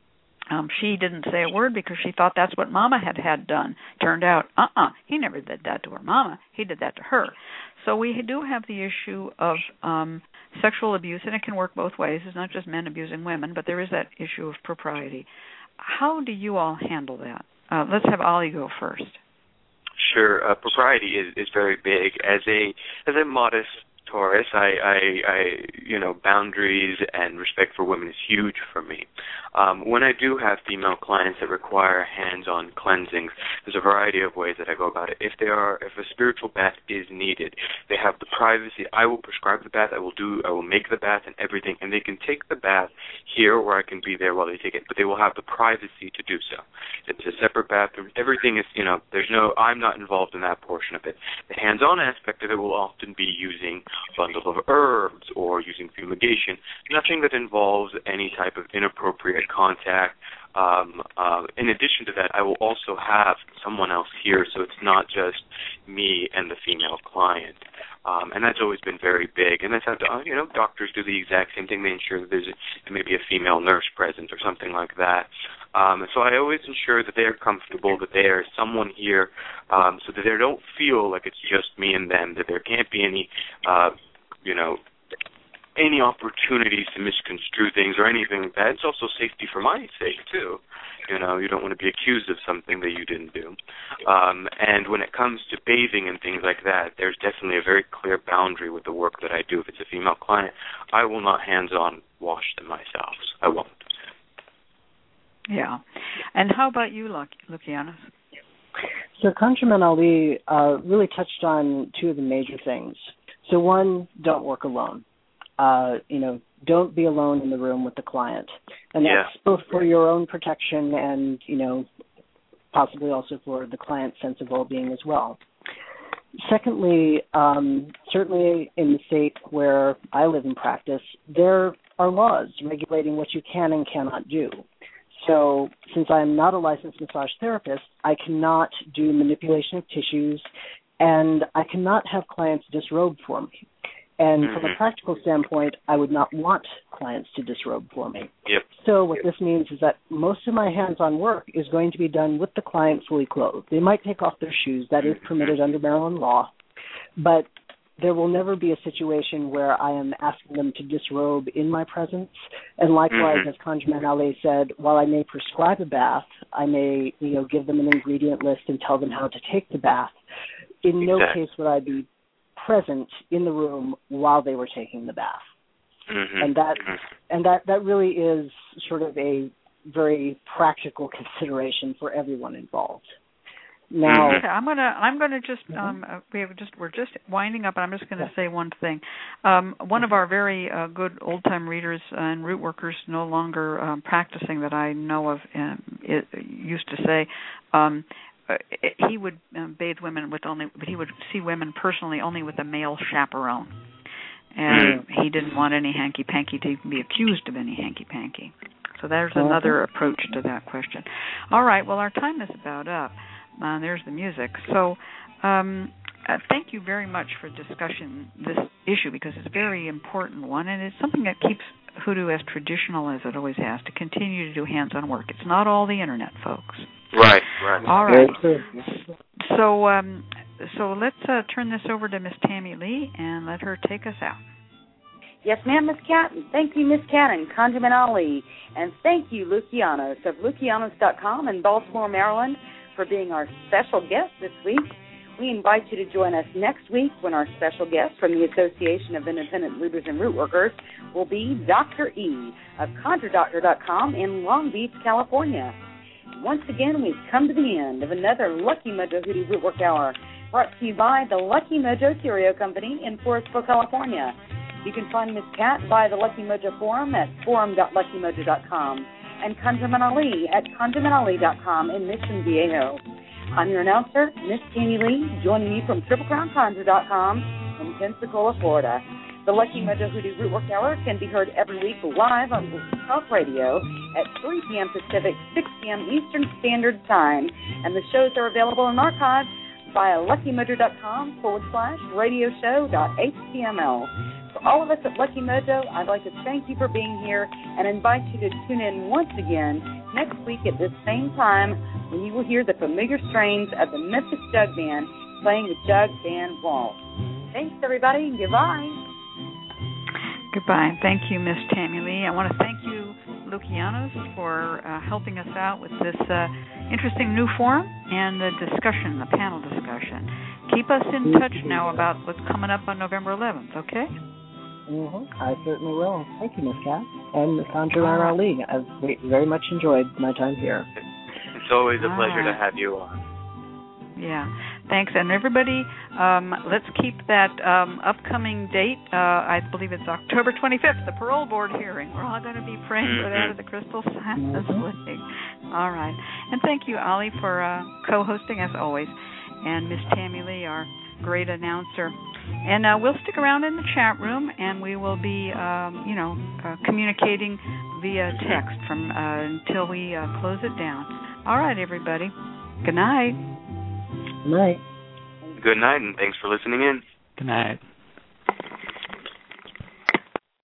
Um, she didn't say a word because she thought that's what Mama had had done. Turned out, uh-uh, he never did that to her Mama. He did that to her. So we do have the issue of um, sexual abuse, and it can work both ways. It's not just men abusing women, but there is that issue of propriety. How do you all handle that? Uh, let's have Ollie go first. Sure. Uh, propriety is, is very big. As a as a modest Taurus. I, I, I, you know, boundaries and respect for women is huge for me. Um, when I do have female clients that require hands-on cleansings, there's a variety of ways that I go about it. If they are, if a spiritual bath is needed, they have the privacy. I will prescribe the bath. I will do. I will make the bath and everything, and they can take the bath here, where I can be there while they take it. But they will have the privacy to do so. It's a separate bathroom. Everything is, you know, there's no. I'm not involved in that portion of it. The hands-on aspect of it will often be using bundle of herbs or using fumigation, nothing that involves any type of inappropriate contact. Um, uh, in addition to that, I will also have someone else here, so it's not just me and the female client. Um, and that's always been very big. And that's how, you know, doctors do the exact same thing. They ensure that there's a, maybe a female nurse present or something like that. Um, so I always ensure that they are comfortable, that there is someone here, um, so that they don't feel like it's just me and them, that there can't be any, uh, you know, any opportunities to misconstrue things or anything like that. It's also safety for my sake, too. You know, you don't want to be accused of something that you didn't do. Um, and when it comes to bathing and things like that, there's definitely a very clear boundary with the work that I do. If it's a female client, I will not hands-on wash them myself. I won't. Yeah. And how about you, Luciano? So ConjureMan Ali uh, really touched on two of the major things. So one, don't work alone. Uh, you know, don't be alone in the room with the client. And that's yeah. both for your own protection and, you know, possibly also for the client's sense of well-being as well. Secondly, um, certainly in the state where I live and practice, there are laws regulating what you can and cannot do. So since I'm not a licensed massage therapist, I cannot do manipulation of tissues, and I cannot have clients disrobe for me. And mm-hmm. from a practical standpoint, I would not want clients to disrobe for me. Yep. So what this means is that most of my hands-on work is going to be done with the client fully clothed. They might take off their shoes. That is permitted under Maryland law. But there will never be a situation where I am asking them to disrobe in my presence. And likewise, mm-hmm. as ConjureMan Ali said, while I may prescribe a bath, I may, you know, give them an ingredient list and tell them how to take the bath. In no exactly. case would I be present in the room while they were taking the bath. Mm-hmm. And that and that, that really is sort of a very practical consideration for everyone involved. Now, okay, I'm gonna I'm gonna just um, we have just we're just winding up, and I'm just gonna say one thing. Um, one of our very uh, good old time readers and root workers, no longer um, practicing that I know of, um, it, used to say. Um, Uh, he would um, bathe women with only, but he would see women personally only with a male chaperone, and mm. he didn't want any hanky-panky to even be accused of any hanky-panky. So there's another approach to that question. All right, well, our time is about up. Uh, there's the music. So um, uh, thank you very much for discussing this issue, because it's a very important one, and it's something that keeps Hoodoo as traditional as it always has, to continue to do hands-on work. It's not all the Internet, folks. Right, right. All right. So, um, so let's uh, turn this over to Miss Tammy Lee and let her take us out. Yes, ma'am, Miss Catton. Thank you, Miss Catton, ConjureMan Ali. And thank you, Lucianos of Lucianos dot com in Baltimore, Maryland, for being our special guest this week. We invite you to join us next week when our special guest from the Association of Independent Rooters and Root Workers will be Doctor E of Conjure Doctor dot com in Long Beach, California. Once again, we've come to the end of another Lucky Mojo Hoodoo Root Work Hour, brought to you by the Lucky Mojo Curio Company in Forestville, California. You can find Miss Cat via the Lucky Mojo forum at forum dot lucky mojo dot com and ConjureMan Ali at conjure man ali dot com in Mission Viejo. I'm your announcer, Miss Tammy Lee, joining you from triple crown conjure dot com in Pensacola, Florida. The Lucky Mojo Hoodoo Root Work Hour can be heard every week live on Talk Radio at three p.m. Pacific, six p.m. Eastern Standard Time. And the shows are available in archives via lucky mojo dot com forward slash radio show dot h t m l. For all of us at Lucky Mojo, I'd like to thank you for being here and invite you to tune in once again next week at this same time, when you will hear the familiar strains of the Memphis Jug Band playing the Jug Band Waltz. Thanks, everybody. Goodbye. Goodbye. Thank you, Miss Tammy Lee. I want to thank you, Lucianos, for uh, helping us out with this uh, interesting new forum and the discussion, the panel discussion. keep us in touch now about what's coming up on November eleventh, okay? Mm-hmm. I certainly will. Thank you, Miss Cat. And Miss Conjurman Ali. I've very much enjoyed my time here. It's always a pleasure right. to have you on. Yeah, thanks. And everybody, um, let's keep that um, upcoming date. Uh, I believe it's October twenty-fifth, the parole board hearing. We're all going to be praying mm-hmm. for that at the Crystal Science mm-hmm. League. All right. And thank you, Ali, for uh, co-hosting as always. And Miss Tammy Lee, our great announcer. And uh, we'll stick around in the chat room, and we will be, um, you know, uh, communicating via text from uh, until we uh, close it down. All right, everybody. Good night. Good night. Good night, and thanks for listening in. Good night.